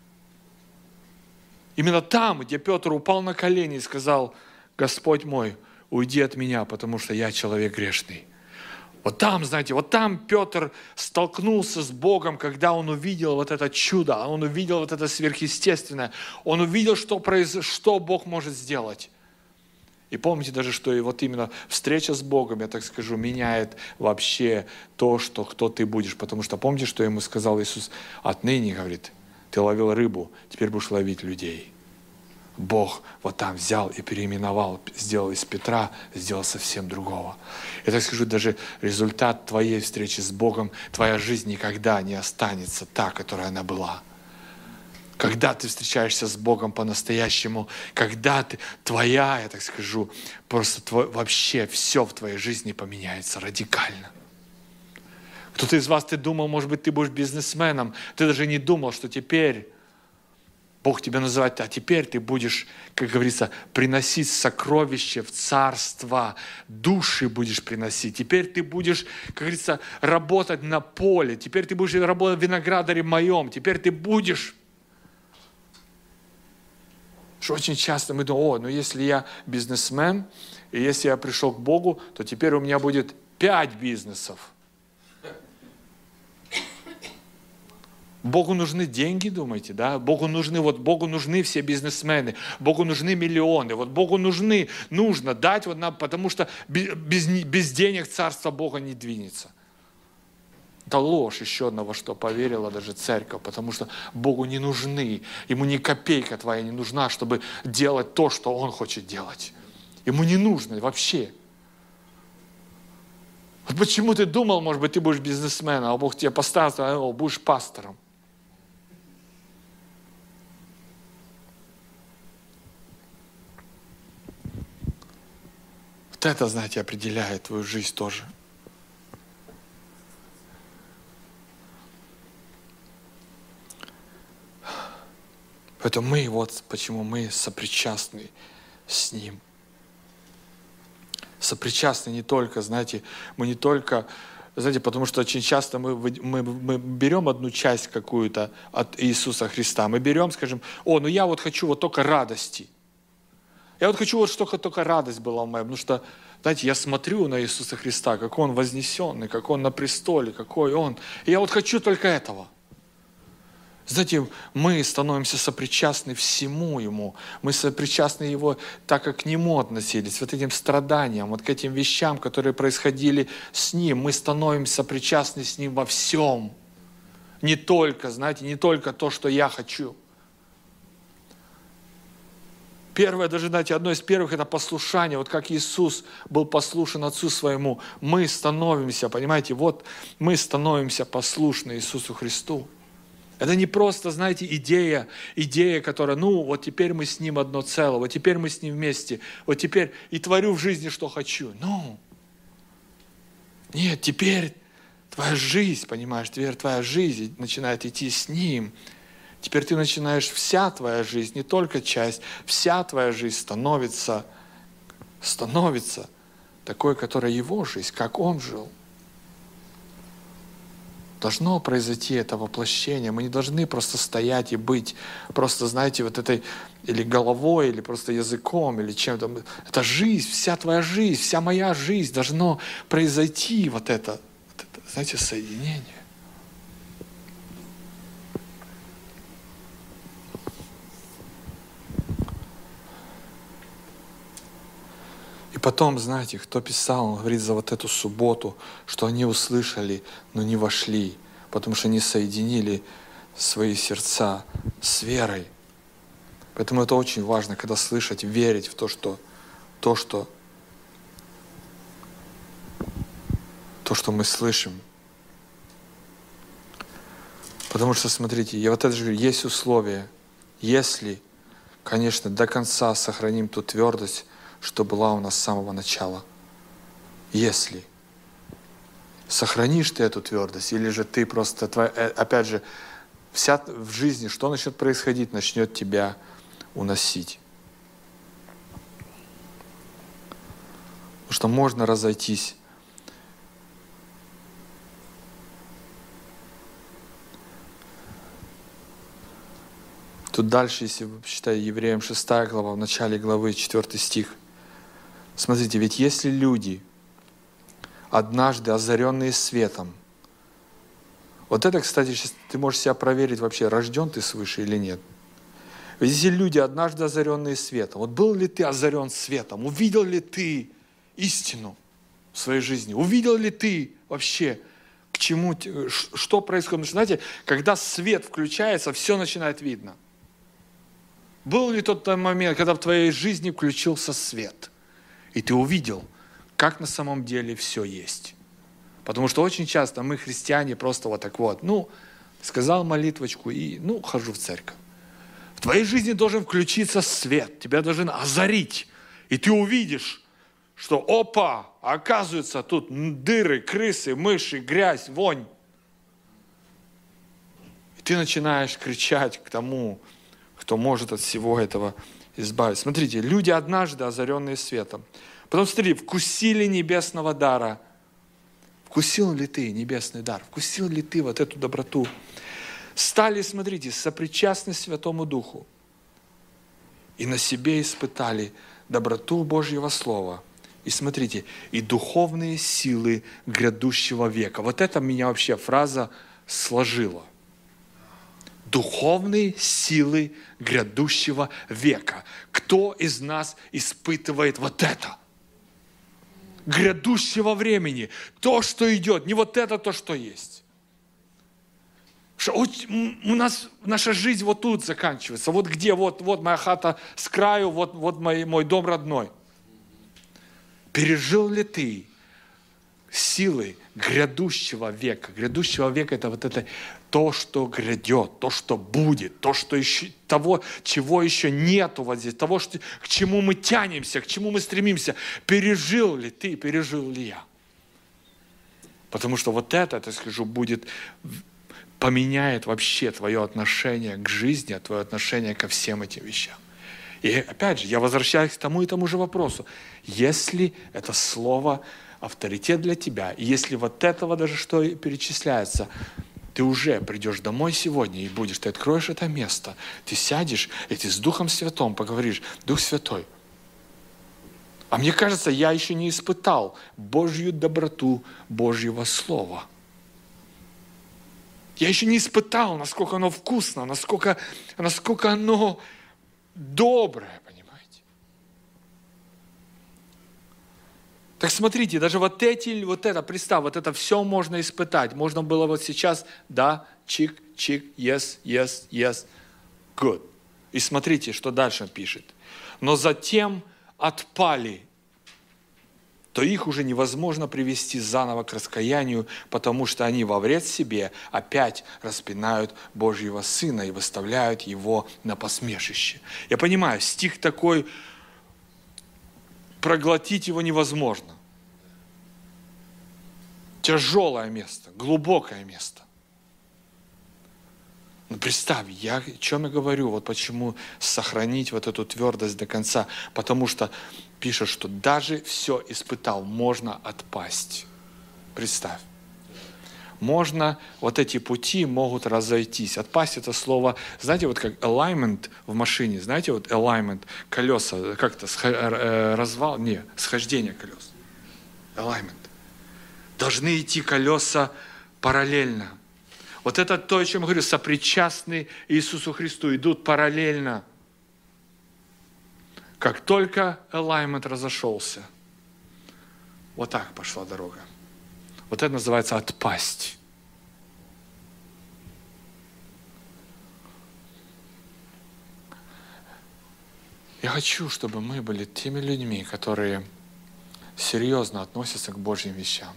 Именно там, где Петр упал на колени и сказал: Господь мой, уйди от меня, потому что я человек грешный. Вот там, знаете, вот там Петр столкнулся с Богом, когда он увидел вот это чудо, он увидел вот это сверхъестественное, он увидел, что Бог может сделать. И помните даже, что и вот именно встреча с Богом, я так скажу, меняет вообще то, что кто ты будешь. Потому что помните, что ему сказал Иисус? Отныне, говорит, ты ловил рыбу, теперь будешь ловить людей. Бог вот там взял и переименовал, сделал из Петра, сделал совсем другого. Я так скажу, даже результат твоей встречи с Богом, твоя жизнь никогда не останется та, которая она была. Когда ты встречаешься с Богом по-настоящему, когда я так скажу, просто вообще все в твоей жизни поменяется радикально. Кто-то из вас, ты думал, может быть, ты будешь бизнесменом, ты даже не думал, что теперь Бог тебя называет, а теперь ты будешь, как говорится, приносить сокровища в царство, души будешь приносить. Теперь ты будешь, как говорится, работать на поле, теперь ты будешь работать в виноградаре моем, теперь ты будешь. Что очень часто мы думаем: ну если я бизнесмен, и если я пришел к Богу, то теперь у меня будет 5 бизнесов. Богу нужны деньги, думаете, да? Богу нужны все бизнесмены, Богу нужны миллионы, вот Богу нужно дать, вот нам, потому что без денег царство Бога не двинется. Это ложь еще одного, что поверила даже церковь, потому что Богу не нужны, Ему ни копейка твоя не нужна, чтобы делать то, что Он хочет делать. Ему не нужно вообще. Вот почему ты думал, может быть, ты будешь бизнесменом, а Бог тебя поставил, будешь пастором. Вот это, знаете, определяет твою жизнь тоже. Поэтому мы, вот почему мы сопричастны с Ним. Сопричастны не только, знаете, мы не только, знаете, потому что очень часто мы берем одну часть какую-то от Иисуса Христа, мы берем, скажем, я вот хочу вот только радости. Я вот хочу, вот чтобы только радость была в моем, потому что, знаете, я смотрю на Иисуса Христа, как Он вознесенный, как Он на престоле, какой Он. И я вот хочу только этого. Знаете, мы становимся сопричастны всему Ему. Мы сопричастны Его, так как к Нему относились, вот этим страданиям, вот к этим вещам, которые происходили с Ним. Мы становимся сопричастны с Ним во всем. Не только, знаете, не только то, что я хочу. Первое, даже, знаете, одно из первых – это послушание. Вот как Иисус был послушен Отцу Своему. Мы становимся, понимаете, вот мы становимся послушны Иисусу Христу. Это не просто, знаете, идея, которая, вот теперь мы с Ним одно целое, вот теперь мы с Ним вместе, вот теперь и творю в жизни, что хочу. Нет, теперь твоя жизнь, понимаешь, теперь твоя жизнь начинает идти с Ним. Теперь ты начинаешь, вся твоя жизнь, не только часть, вся твоя жизнь становится такой, которая Его жизнь, как Он жил. Должно произойти это воплощение. Мы не должны просто стоять и быть просто, знаете, вот этой или головой, или просто языком, или чем-то. Это жизнь, вся твоя жизнь, вся моя жизнь. Должно произойти вот это знаете, соединение. И потом, знаете, кто писал, он говорит за вот эту субботу, что они услышали, но не вошли, потому что не соединили свои сердца с верой. Поэтому это очень важно, когда слышать, верить в то, что мы слышим. Потому что, смотрите, я вот это же говорю, есть условия. Если, конечно, до конца сохраним ту твердость, что была у нас с самого начала. Если сохранишь ты эту твердость, или же ты просто, опять же, вся в жизни, что начнет происходить, начнет тебя уносить. Потому что можно разойтись. Тут дальше, если вы читаете Евреям 6 глава, в начале главы 4 стих. Смотрите, ведь если люди, однажды озаренные светом, вот это, кстати, сейчас ты можешь себя проверить вообще, рожден ты свыше или нет. Ведь если люди, однажды озаренные светом, вот был ли ты озарен светом, увидел ли ты истину в своей жизни, увидел ли ты вообще, к чему, что происходит. Потому что, знаете, когда свет включается, все начинает видно. Был ли тот момент, когда в твоей жизни включился свет, и ты увидел, как на самом деле все есть? Потому что очень часто мы, христиане, просто вот так вот, сказал молитвочку и, хожу в церковь. В твоей жизни должен включиться свет, тебя должен озарить, и ты увидишь, что опа, оказывается, тут дыры, крысы, мыши, грязь, вонь. И ты начинаешь кричать к тому, кто может от всего этого избавиться. Смотрите, люди однажды озаренные светом. Потом смотри, вкусили небесного дара. Вкусил ли ты небесный дар? Вкусил ли ты вот эту доброту? Стали, смотрите, сопричастны Святому Духу. И на себе испытали доброту Божьего Слова. И смотрите, и духовные силы грядущего века. Вот это меня вообще фраза сложила. Духовные силы грядущего века. Кто из нас испытывает вот это? Грядущего времени. То, что идет. Не вот это, то, что есть. У нас наша жизнь вот тут заканчивается. Вот где, вот моя хата с краю, вот мой дом родной. Пережил ли ты силы грядущего века? Грядущего века это вот это то, что грядет, то, что будет, то, что еще, того, чего еще нету вот здесь, того, к чему мы тянемся, к чему мы стремимся. Пережил ли ты, пережил ли я? Потому что вот это, я скажу, поменяет вообще твое отношение к жизни, твое отношение ко всем этим вещам. И опять же, я возвращаюсь к тому и тому же вопросу. Если это слово авторитет для тебя, и если вот этого даже что перечисляется, ты уже придешь домой сегодня и будешь, ты откроешь это место, ты сядешь, и ты с Духом Святым поговоришь: Дух Святой, а мне кажется, я еще не испытал Божью доброту Божьего Слова. Я еще не испытал, насколько оно вкусно, насколько оно доброе, понимаете? Так смотрите, даже вот это все можно испытать. Можно было вот сейчас, да, чик, yes, good. И смотрите, что дальше он пишет. Но затем отпали, то их уже невозможно привести заново к раскаянию, потому что они во вред себе опять распинают Божьего Сына и выставляют Его на посмешище. Я понимаю, стих такой, проглотить его невозможно. Тяжелое место, глубокое место. Но представь, о чем я говорю, вот почему сохранить вот эту твердость до конца, потому что пишет, что даже все испытал, можно отпасть. Представь. Можно, вот эти пути могут разойтись. Отпасть это слово, знаете, вот как alignment в машине, знаете, вот alignment, колеса, как-то схождение колес. Alignment. Должны идти колеса параллельно. Вот это то, о чем я говорю, сопричастны Иисусу Христу, идут параллельно. Как только alignment разошелся, вот так пошла дорога. Вот это называется отпасть. Я хочу, чтобы мы были теми людьми, которые серьезно относятся к Божьим вещам.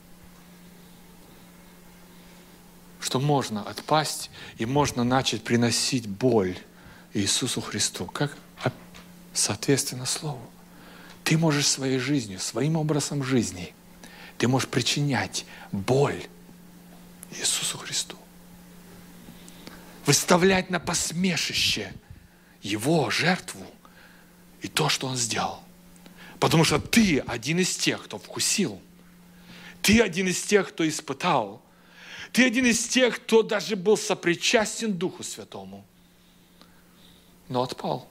Что можно отпасть и можно начать приносить боль Иисусу Христу, как соответственно Слову. Ты можешь своей жизнью, своим образом жизни, ты можешь причинять боль Иисусу Христу. Выставлять на посмешище Его жертву и то, что Он сделал. Потому что ты один из тех, кто вкусил. Ты один из тех, кто испытал. Ты один из тех, кто даже был сопричастен Духу Святому, но отпал.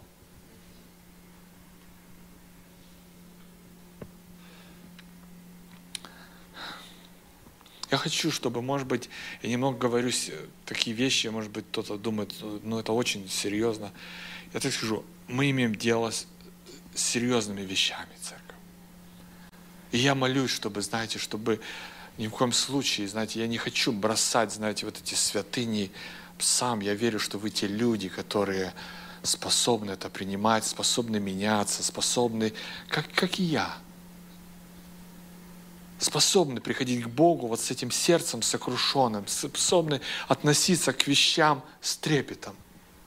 Я хочу, чтобы, может быть, я немного говорю такие вещи, может быть, кто-то думает, ну это очень серьезно. Я так скажу, мы имеем дело с серьезными вещами, церковь. И я молюсь, чтобы, знаете, чтобы ни в коем случае, знаете, я не хочу бросать, знаете, вот эти святыни сам. Я верю, что вы те люди, которые способны это принимать, способны меняться, способны, как и я, способны приходить к Богу вот с этим сердцем сокрушенным, способны относиться к вещам с трепетом.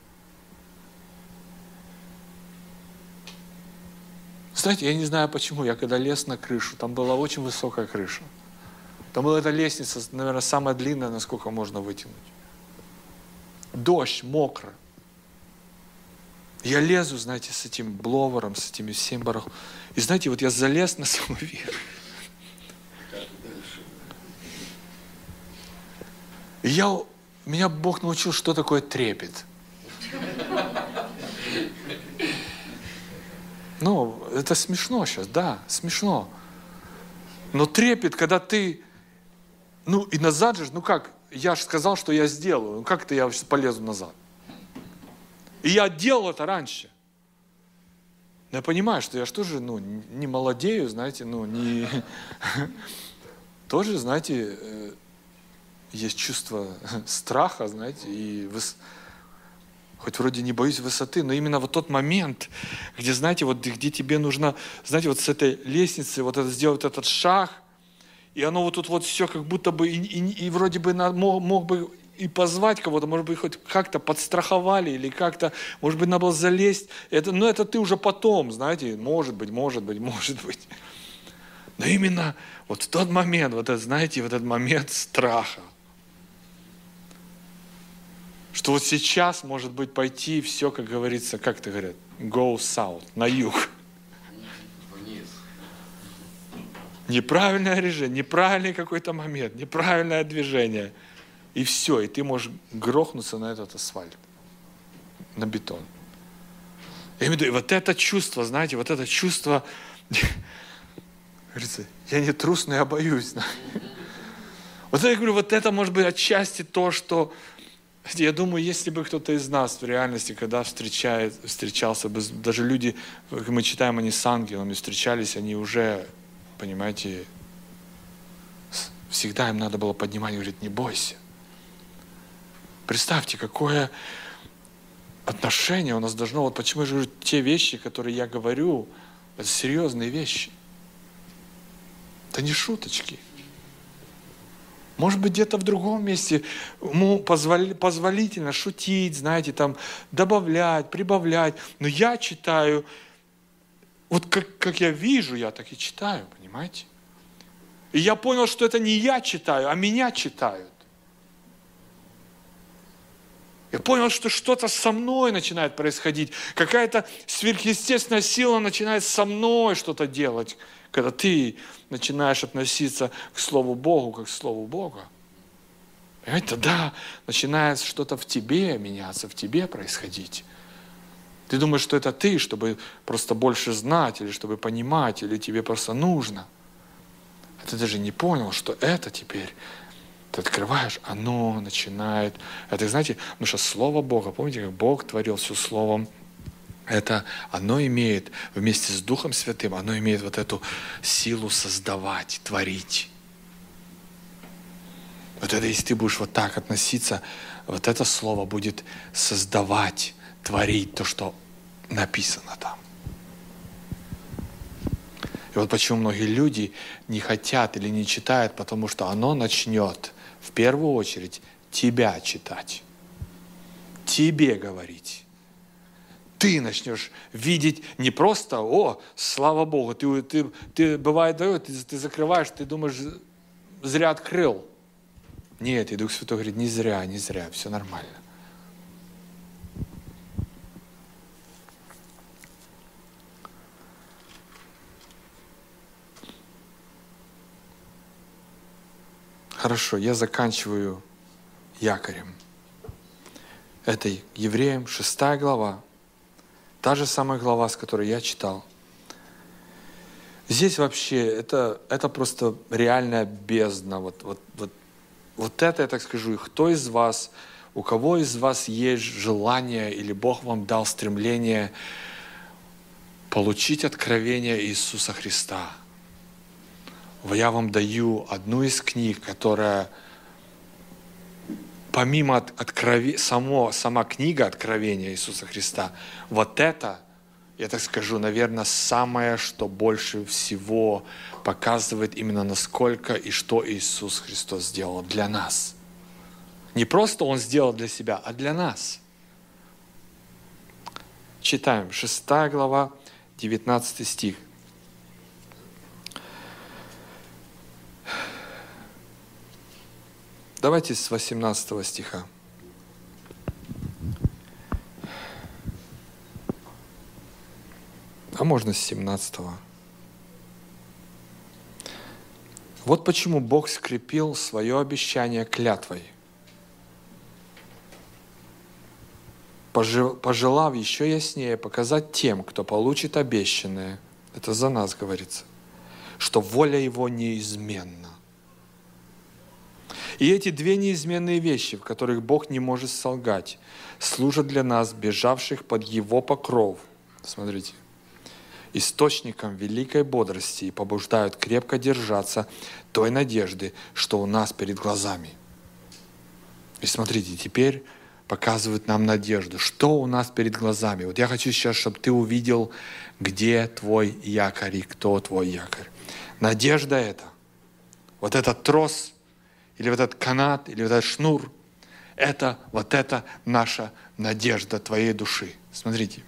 Знаете, я не знаю почему, я когда лез на крышу, там была очень высокая крыша. Там была эта лестница, наверное, самая длинная, насколько можно вытянуть. Дождь, мокро. Я лезу, знаете, с этим бловером, с этими всем барахом. И знаете, вот я залез на самый верх. И меня Бог научил, что такое трепет. Ну, это смешно сейчас, да, смешно. Но трепет, когда ты, ну и назад же, ну как, я же сказал, что я сделаю, ну как-то я сейчас полезу назад. И я делал это раньше. Но я понимаю, что я же тоже, ну, не молодею, знаете, ну, не... Тоже, знаете, есть чувство страха, знаете, и хоть вроде не боюсь высоты, но именно вот тот момент, где, знаете, вот где тебе нужно, знаете, вот с этой лестницы вот это, сделать этот шаг, и оно вот тут вот все как будто бы, и вроде бы мог бы и позвать кого-то, может быть, хоть как-то подстраховали, или как-то, может быть, надо было залезть. Но это ты уже потом, знаете, может быть. Но именно вот в тот момент, вот это, знаете, вот этот момент страха, что вот сейчас, может быть, пойти все, как говорится, как это говорят, go south, на юг. Вниз. Неправильное решение, неправильный какой-то момент, неправильное движение. И все, и ты можешь грохнуться на этот асфальт, на бетон. И вот это чувство, знаете, вот это чувство, говорится, я не трус, но я боюсь. Вот я говорю, вот это может быть отчасти то, что, я думаю, если бы кто-то из нас в реальности, когда встречался бы, даже люди, как мы читаем, они с ангелами встречались, они уже, понимаете, всегда им надо было поднимать и говорить, не бойся. Представьте, какое отношение у нас должно, вот почему я же говорю, те вещи, которые я говорю, это серьезные вещи. Это не шуточки. Может быть, где-то в другом месте ему позволительно шутить, знаете, там, добавлять, прибавлять. Но я читаю, вот как я вижу, я так и читаю, понимаете? И я понял, что это не я читаю, а меня читают. Я понял, что что-то со мной начинает происходить. Какая-то сверхъестественная сила начинает со мной что-то делать, когда ты начинаешь относиться к Слову Богу, как к Слову Бога. Понимаете, тогда начинает что-то в тебе меняться, в тебе происходить. Ты думаешь, что это ты, чтобы просто больше знать, или чтобы понимать, или тебе просто нужно. А ты даже не понял, что это теперь... Ты открываешь, оно начинает... Это, знаете, потому что Слово Бога, помните, как Бог творил все Словом, это оно имеет, вместе с Духом Святым, оно имеет вот эту силу создавать, творить. Вот это, если ты будешь вот так относиться, вот это Слово будет создавать, творить то, что написано там. И вот почему многие люди не хотят или не читают, потому что оно начнет в первую очередь тебя читать, тебе говорить. Ты начнешь видеть не просто, слава Богу, ты бывает, ты закрываешь, ты думаешь, зря открыл. Нет, и Дух Святой говорит, не зря, все нормально. Хорошо, я заканчиваю якорем. Это Евреям 6 глава. Та же самая глава, с которой я читал. Здесь вообще это просто реальная бездна. Вот это я так скажу. И кто из вас, у кого из вас есть желание, или Бог вам дал стремление получить откровение Иисуса Христа? Я вам даю одну из книг, которая, помимо сама книга Откровения Иисуса Христа, вот это, я так скажу, наверное, самое, что больше всего показывает именно насколько и что Иисус Христос сделал для нас. Не просто Он сделал для себя, а для нас. Читаем, 6 глава, 19 стих. Давайте с 18 стиха. А можно с 17. Вот почему Бог скрепил свое обещание клятвой, пожелав еще яснее показать тем, кто получит обещанное, это за нас говорится, что воля Его неизменна. И эти две неизменные вещи, в которых Бог не может солгать, служат для нас, бежавших под Его покров. Смотрите. Источником великой бодрости и побуждают крепко держаться той надежды, что у нас перед глазами. И смотрите, теперь показывает нам надежду. Что у нас перед глазами? Вот я хочу сейчас, чтобы ты увидел, где твой якорь и кто твой якорь. Надежда это. Вот этот трос, или вот этот канат, или вот этот шнур, это вот это наша надежда твоей души. Смотрите.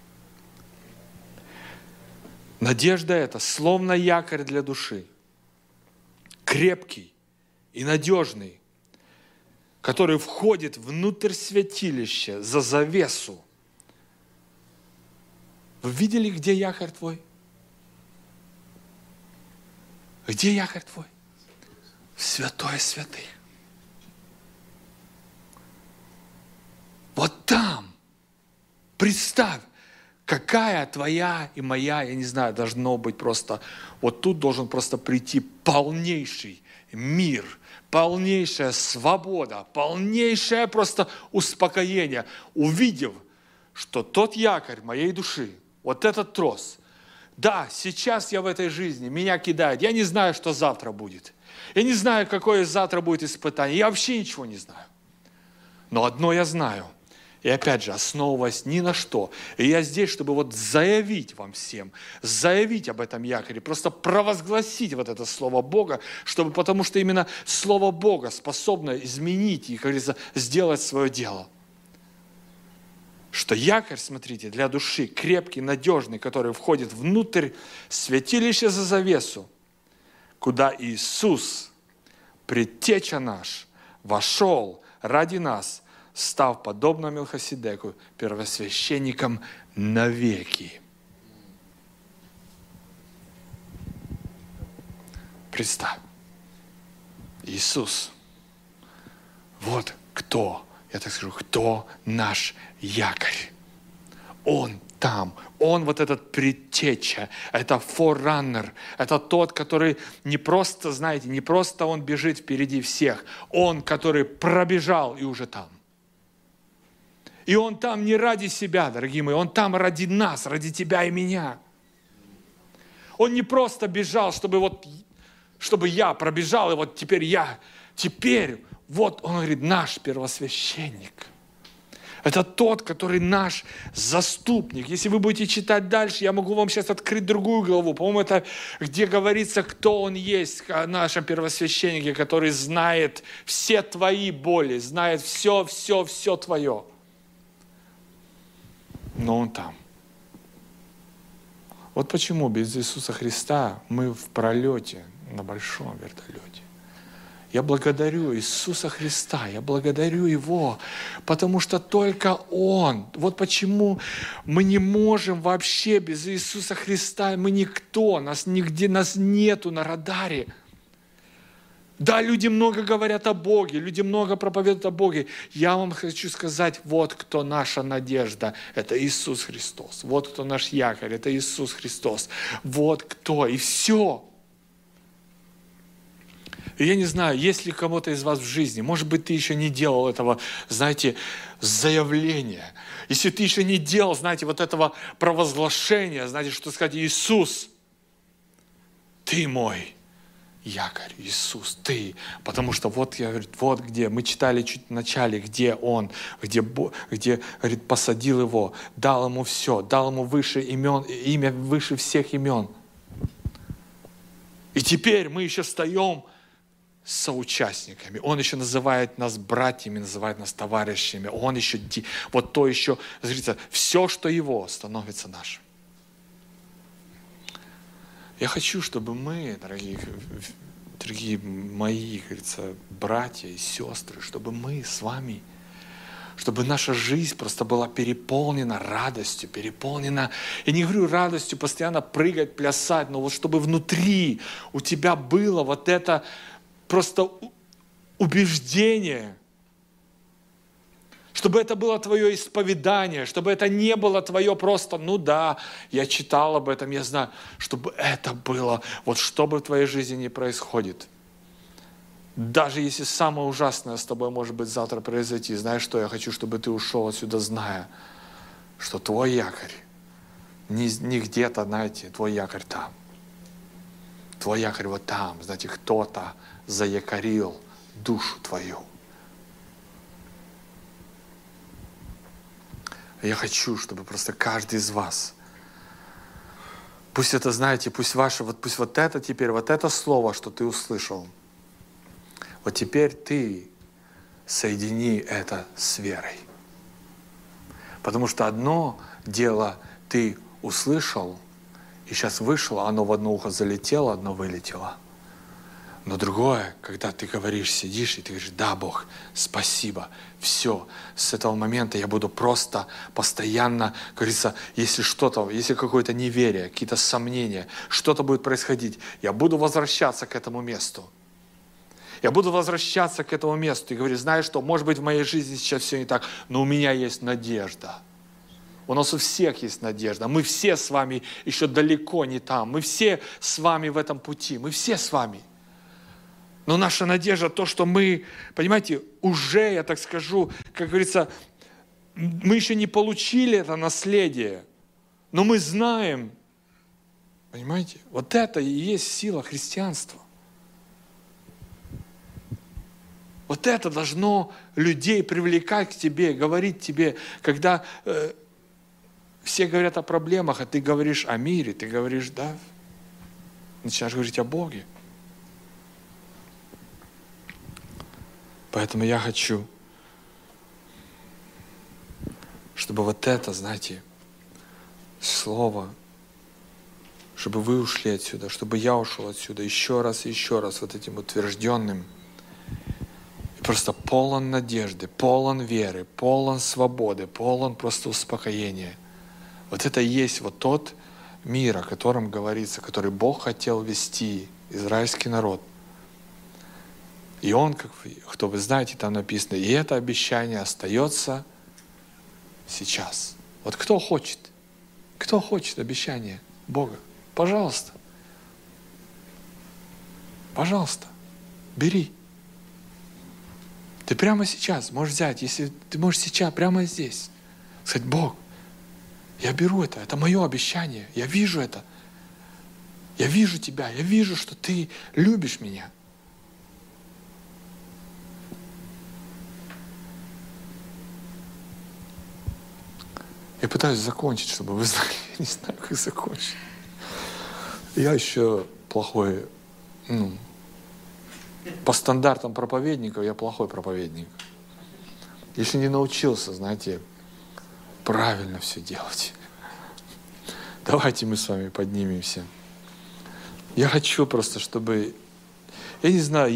Надежда это словно якорь для души. Крепкий и надежный, который входит внутрь святилища за завесу. Вы видели, где якорь твой? Где якорь твой? В святое святых. Вот там. Представь, какая твоя и моя, я не знаю, должно быть просто, вот тут должен просто прийти полнейший мир, полнейшая свобода, полнейшее просто успокоение, увидев, что тот якорь моей души, вот этот трос, да, сейчас я в этой жизни, меня кидает, я не знаю, что завтра будет, я не знаю, какое завтра будет испытание, я вообще ничего не знаю, но одно я знаю. И опять же, основываясь ни на что. И я здесь, чтобы вот заявить вам всем, заявить об этом якоре, просто провозгласить вот это Слово Бога, чтобы, потому что именно Слово Бога способно изменить и, как говорится, сделать свое дело. Что якорь, смотрите, для души крепкий, надежный, который входит внутрь святилища за завесу, куда Иисус, предтеча наш, вошел ради нас, став подобно Мелхиседеку, первосвященником навеки. Представь, Иисус, вот кто, я так скажу, кто наш якорь. Он там, он вот этот предтеча, это форраннер, это тот, который не просто, знаете, не просто он бежит впереди всех, он, который пробежал и уже там. И Он там не ради себя, дорогие мои, Он там ради нас, ради тебя и меня. Он не просто бежал, чтобы я пробежал, и вот теперь, вот Он говорит, наш первосвященник. Это тот, который наш заступник. Если вы будете читать дальше, я могу вам сейчас открыть другую главу. По-моему, это где говорится, кто Он есть, о нашем первосвященнике, который знает все твои боли, знает все твое. Но Он там. Вот почему без Иисуса Христа мы в пролете на большом вертолете. Я благодарю Иисуса Христа, я благодарю Его, потому что только Он. Вот почему мы не можем вообще без Иисуса Христа, мы никто, нас нету на радаре. Да, люди много говорят о Боге, люди много проповедуют о Боге. Я вам хочу сказать, вот кто наша надежда, это Иисус Христос. Вот кто наш якорь, это Иисус Христос. Вот кто, и все. И я не знаю, есть ли кому-то из вас в жизни, может быть, ты еще не делал этого, знаете, заявления. Если ты еще не делал, знаете, вот этого провозглашения, знаете, что сказать, Иисус, ты мой якорь, Иисус, ты. Потому что вот, я говорю, вот где, мы читали чуть в начале, где Он, где говорит, посадил Его, дал Ему все, дал Ему выше имен, имя выше всех имен. И теперь мы еще встаем соучастниками. Он еще называет нас братьями, называет нас товарищами. Он еще, вот то еще, смотрите, все, что Его, становится нашим. Я хочу, чтобы мы, дорогие мои, говорится, братья и сестры, чтобы мы с вами, чтобы наша жизнь просто была переполнена радостью, переполнена, я не говорю радостью постоянно прыгать, плясать, но вот чтобы внутри у тебя было вот это просто убеждение, чтобы это было твое исповедание, чтобы это не было твое просто, ну да, я читал об этом, я знаю, чтобы это было, вот что бы в твоей жизни ни происходит. Даже если самое ужасное с тобой может быть завтра произойти, знаешь что, я хочу, чтобы ты ушел отсюда, зная, что твой якорь не где-то, знаете, твой якорь там. Твой якорь вот там, знаете, кто-то заякорил душу твою. Я хочу, чтобы просто каждый из вас, пусть это, знаете, пусть вот это теперь, вот это слово, что ты услышал, вот теперь ты соедини это с верой. Потому что одно дело ты услышал, и сейчас вышло, оно в одно ухо залетело, одно вылетело. Но другое, когда ты говоришь, сидишь, и ты говоришь: да, Бог, спасибо, все, с этого момента я буду просто постоянно, как говорится, если какое-то неверие, какие-то сомнения, что-то будет происходить, я буду возвращаться к этому месту. Я буду возвращаться к этому месту и говорю: знаешь что, может быть, в моей жизни сейчас все не так, но у меня есть надежда. У нас у всех есть надежда. Мы все с вами еще далеко не там. Мы все с вами в этом пути. Мы все с вами. Но наша надежда, то, что мы, понимаете, уже, я так скажу, как говорится, мы еще не получили это наследие, но мы знаем, понимаете, вот это и есть сила христианства. Вот это должно людей привлекать к тебе, говорить тебе, когда все говорят о проблемах, а ты говоришь о мире, ты говоришь, да, начинаешь говорить о Боге. Поэтому я хочу, чтобы вот это, знаете, слово, чтобы вы ушли отсюда, чтобы я ушел отсюда еще раз вот этим утвержденным, и просто полон надежды, полон веры, полон свободы, полон просто успокоения. Вот это и есть вот тот мир, о котором говорится, который Бог хотел вести израильский народ. И Он, кто вы знаете, там написано, и это обещание остается сейчас. Вот кто хочет обещание Бога, пожалуйста, бери. Ты прямо сейчас можешь взять, если ты можешь сейчас, прямо здесь, сказать: Бог, я беру это мое обещание, я вижу это, я вижу Тебя, я вижу, что Ты любишь меня. Я пытаюсь закончить, чтобы вы знали, я не знаю, как закончить. Я еще плохой, по стандартам проповедников я плохой проповедник. Еще не научился, знаете, правильно все делать. Давайте мы с вами поднимемся. Я хочу просто, чтобы... Я не знаю,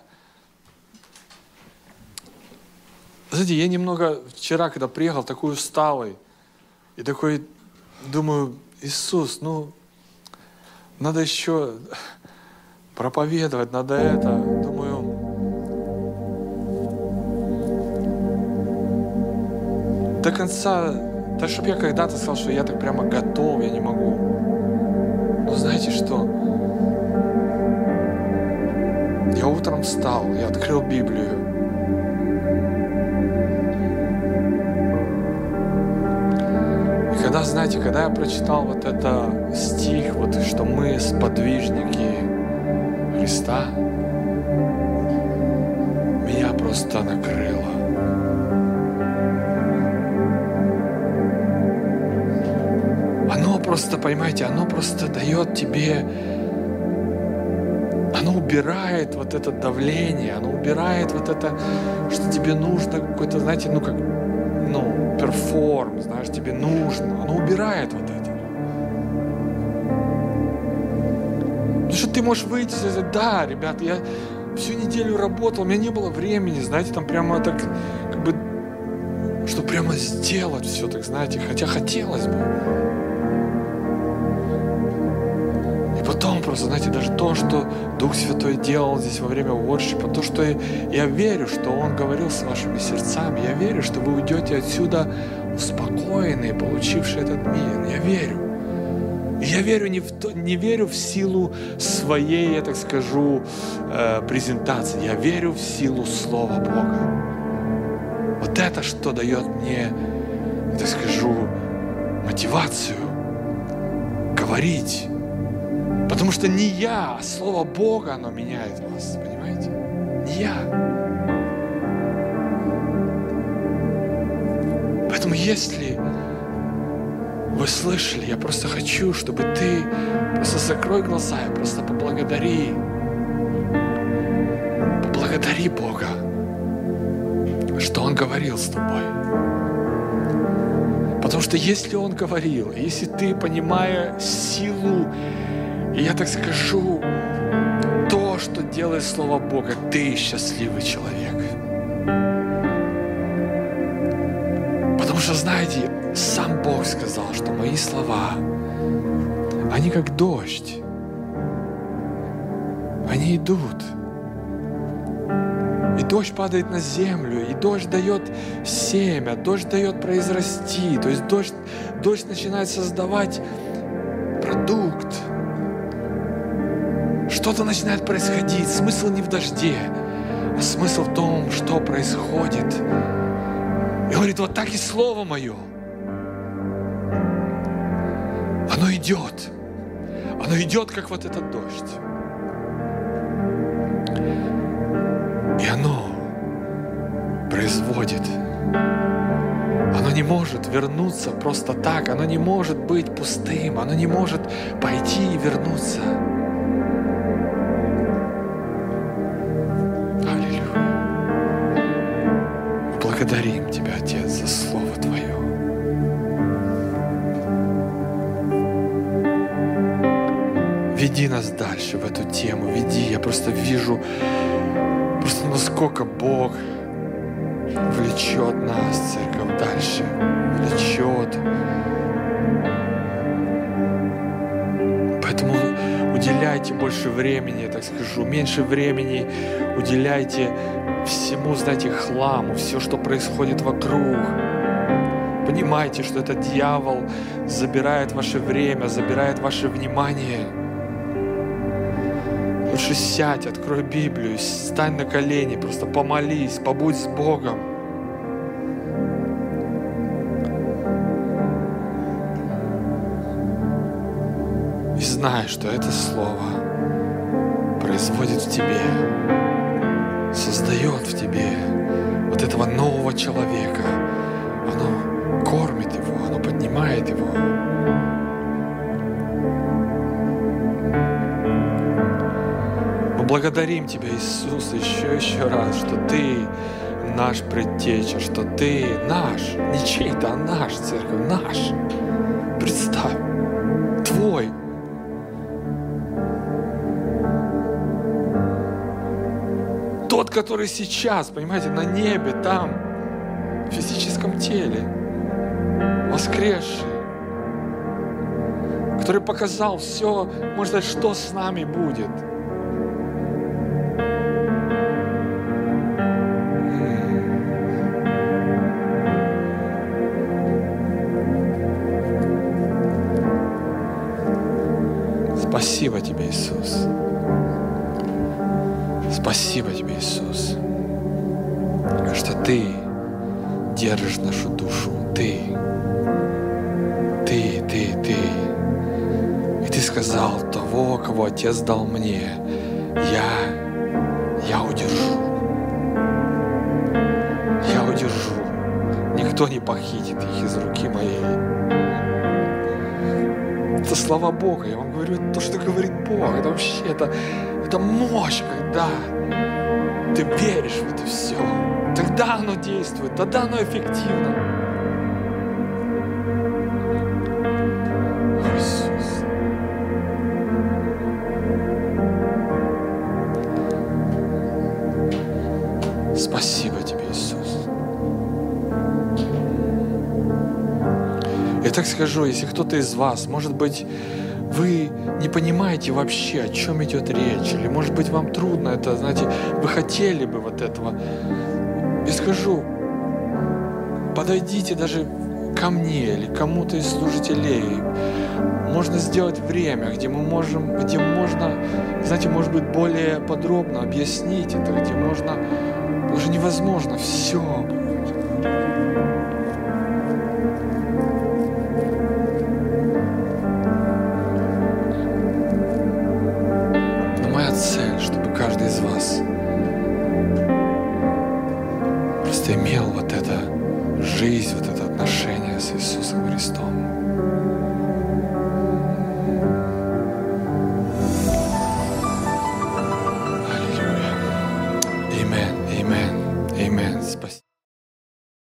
знаете, я немного вчера, когда приехал, такой усталый, и такой думаю: Иисус, надо еще проповедовать, надо это. Думаю, до конца, так чтобы я когда-то сказал, что я так прямо готов, я не могу. Но знаете что? Я утром встал, я открыл Библию. Когда я прочитал вот это стих, вот что мы сподвижники Христа, меня просто накрыло. Оно просто, понимаете, оно просто дает тебе, оно убирает вот это давление, оно убирает вот это, что тебе нужно какой-то, знаете, перформ, знаешь, тебе нужно. Оно убирает вот это. Потому что ты можешь выйти и сказать: да, ребята, я всю неделю работал, у меня не было времени, знаете, там прямо так, что прямо сделать все, так знаете, хотя хотелось бы. И потом просто, знаете, даже то, что Дух Святой делал здесь во время воршипа, то, что я верю, что Он говорил с вашими сердцами, я верю, что вы уйдете отсюда успокоенные, получившие этот мир. Я верю. И я верю не верю в силу своей, я так скажу, презентации. Я верю в силу Слова Бога. Вот это, что дает мне, я так скажу, мотивацию говорить. Потому что не я, а Слово Бога, оно меняет вас, понимаете? Не я. Поэтому Поэтому если вы слышали, я просто хочу, чтобы ты просто закрой глаза и просто поблагодари. Поблагодари Бога, что Он говорил с тобой. Потому что если Он говорил, если ты, понимая силу, и я так скажу, то, что делает Слово Бога, ты счастливый человек. Потому что, знаете, сам Бог сказал, что мои слова, они как дождь. Они идут. И дождь падает на землю, и дождь дает семя, дождь дает произрасти. То есть дождь начинает создавать продукт. Что-то начинает происходить. Смысл не в дожде, а смысл в том, что происходит. И говорит, вот так и слово мое. Оно идет. Оно идет, как вот этот дождь. И оно производит. Оно не может вернуться просто так. Оно не может быть пустым. Оно не может пойти и вернуться. Аллилуйя. Благодарим Тебя, Отец, за Слово Твое. Веди нас дальше в эту тему. Веди. Я просто вижу, насколько Бог влечет нас, церковь, дальше. Влечет. Поэтому уделяйте больше времени, я так скажу, меньше времени уделяйте всему, знаете, хламу, все, что происходит вокруг. Понимайте, что этот дьявол забирает ваше время, забирает ваше внимание. Лучше сядь, открой Библию, стань на колени, просто помолись, побудь с Богом. И знай, что это Слово производит в тебе, создает в тебе вот этого нового человека. Оно кормит его, оно поднимает его. Мы благодарим Тебя, Иисус, еще раз, что Ты наш предтеча, что Ты наш, не чей-то, а наш, церковь, наш. Представь, Твой. Тот, который сейчас, понимаете, на небе, там, в физическом теле, воскресший, который показал все, можно сказать, что с нами будет. Спасибо Тебе, Иисус. Спасибо Тебе, Иисус, что Ты держишь нашу душу. Ты. И Ты сказал, того, кого Отец дал мне, я удержу. Я удержу. Никто не похитит их из руки моей. Это слова Бога. Я вам говорю, то, что говорит Бог. Это вообще, это мощь, когда ты веришь в это все. Тогда оно действует, тогда оно эффективно. О, Иисус. Спасибо Тебе, Иисус. Я так скажу, если кто-то из вас, может быть, вы не понимаете вообще, о чем идет речь, или, может быть, вам трудно это, знаете, вы хотели бы вот этого. Я скажу, подойдите даже ко мне или кому-то из служителей. Можно сделать время, где можно, знаете, может быть, более подробно объяснить это, где можно, даже невозможно все. Цель, чтобы каждый из вас просто имел вот это жизнь, вот это отношение. Христом.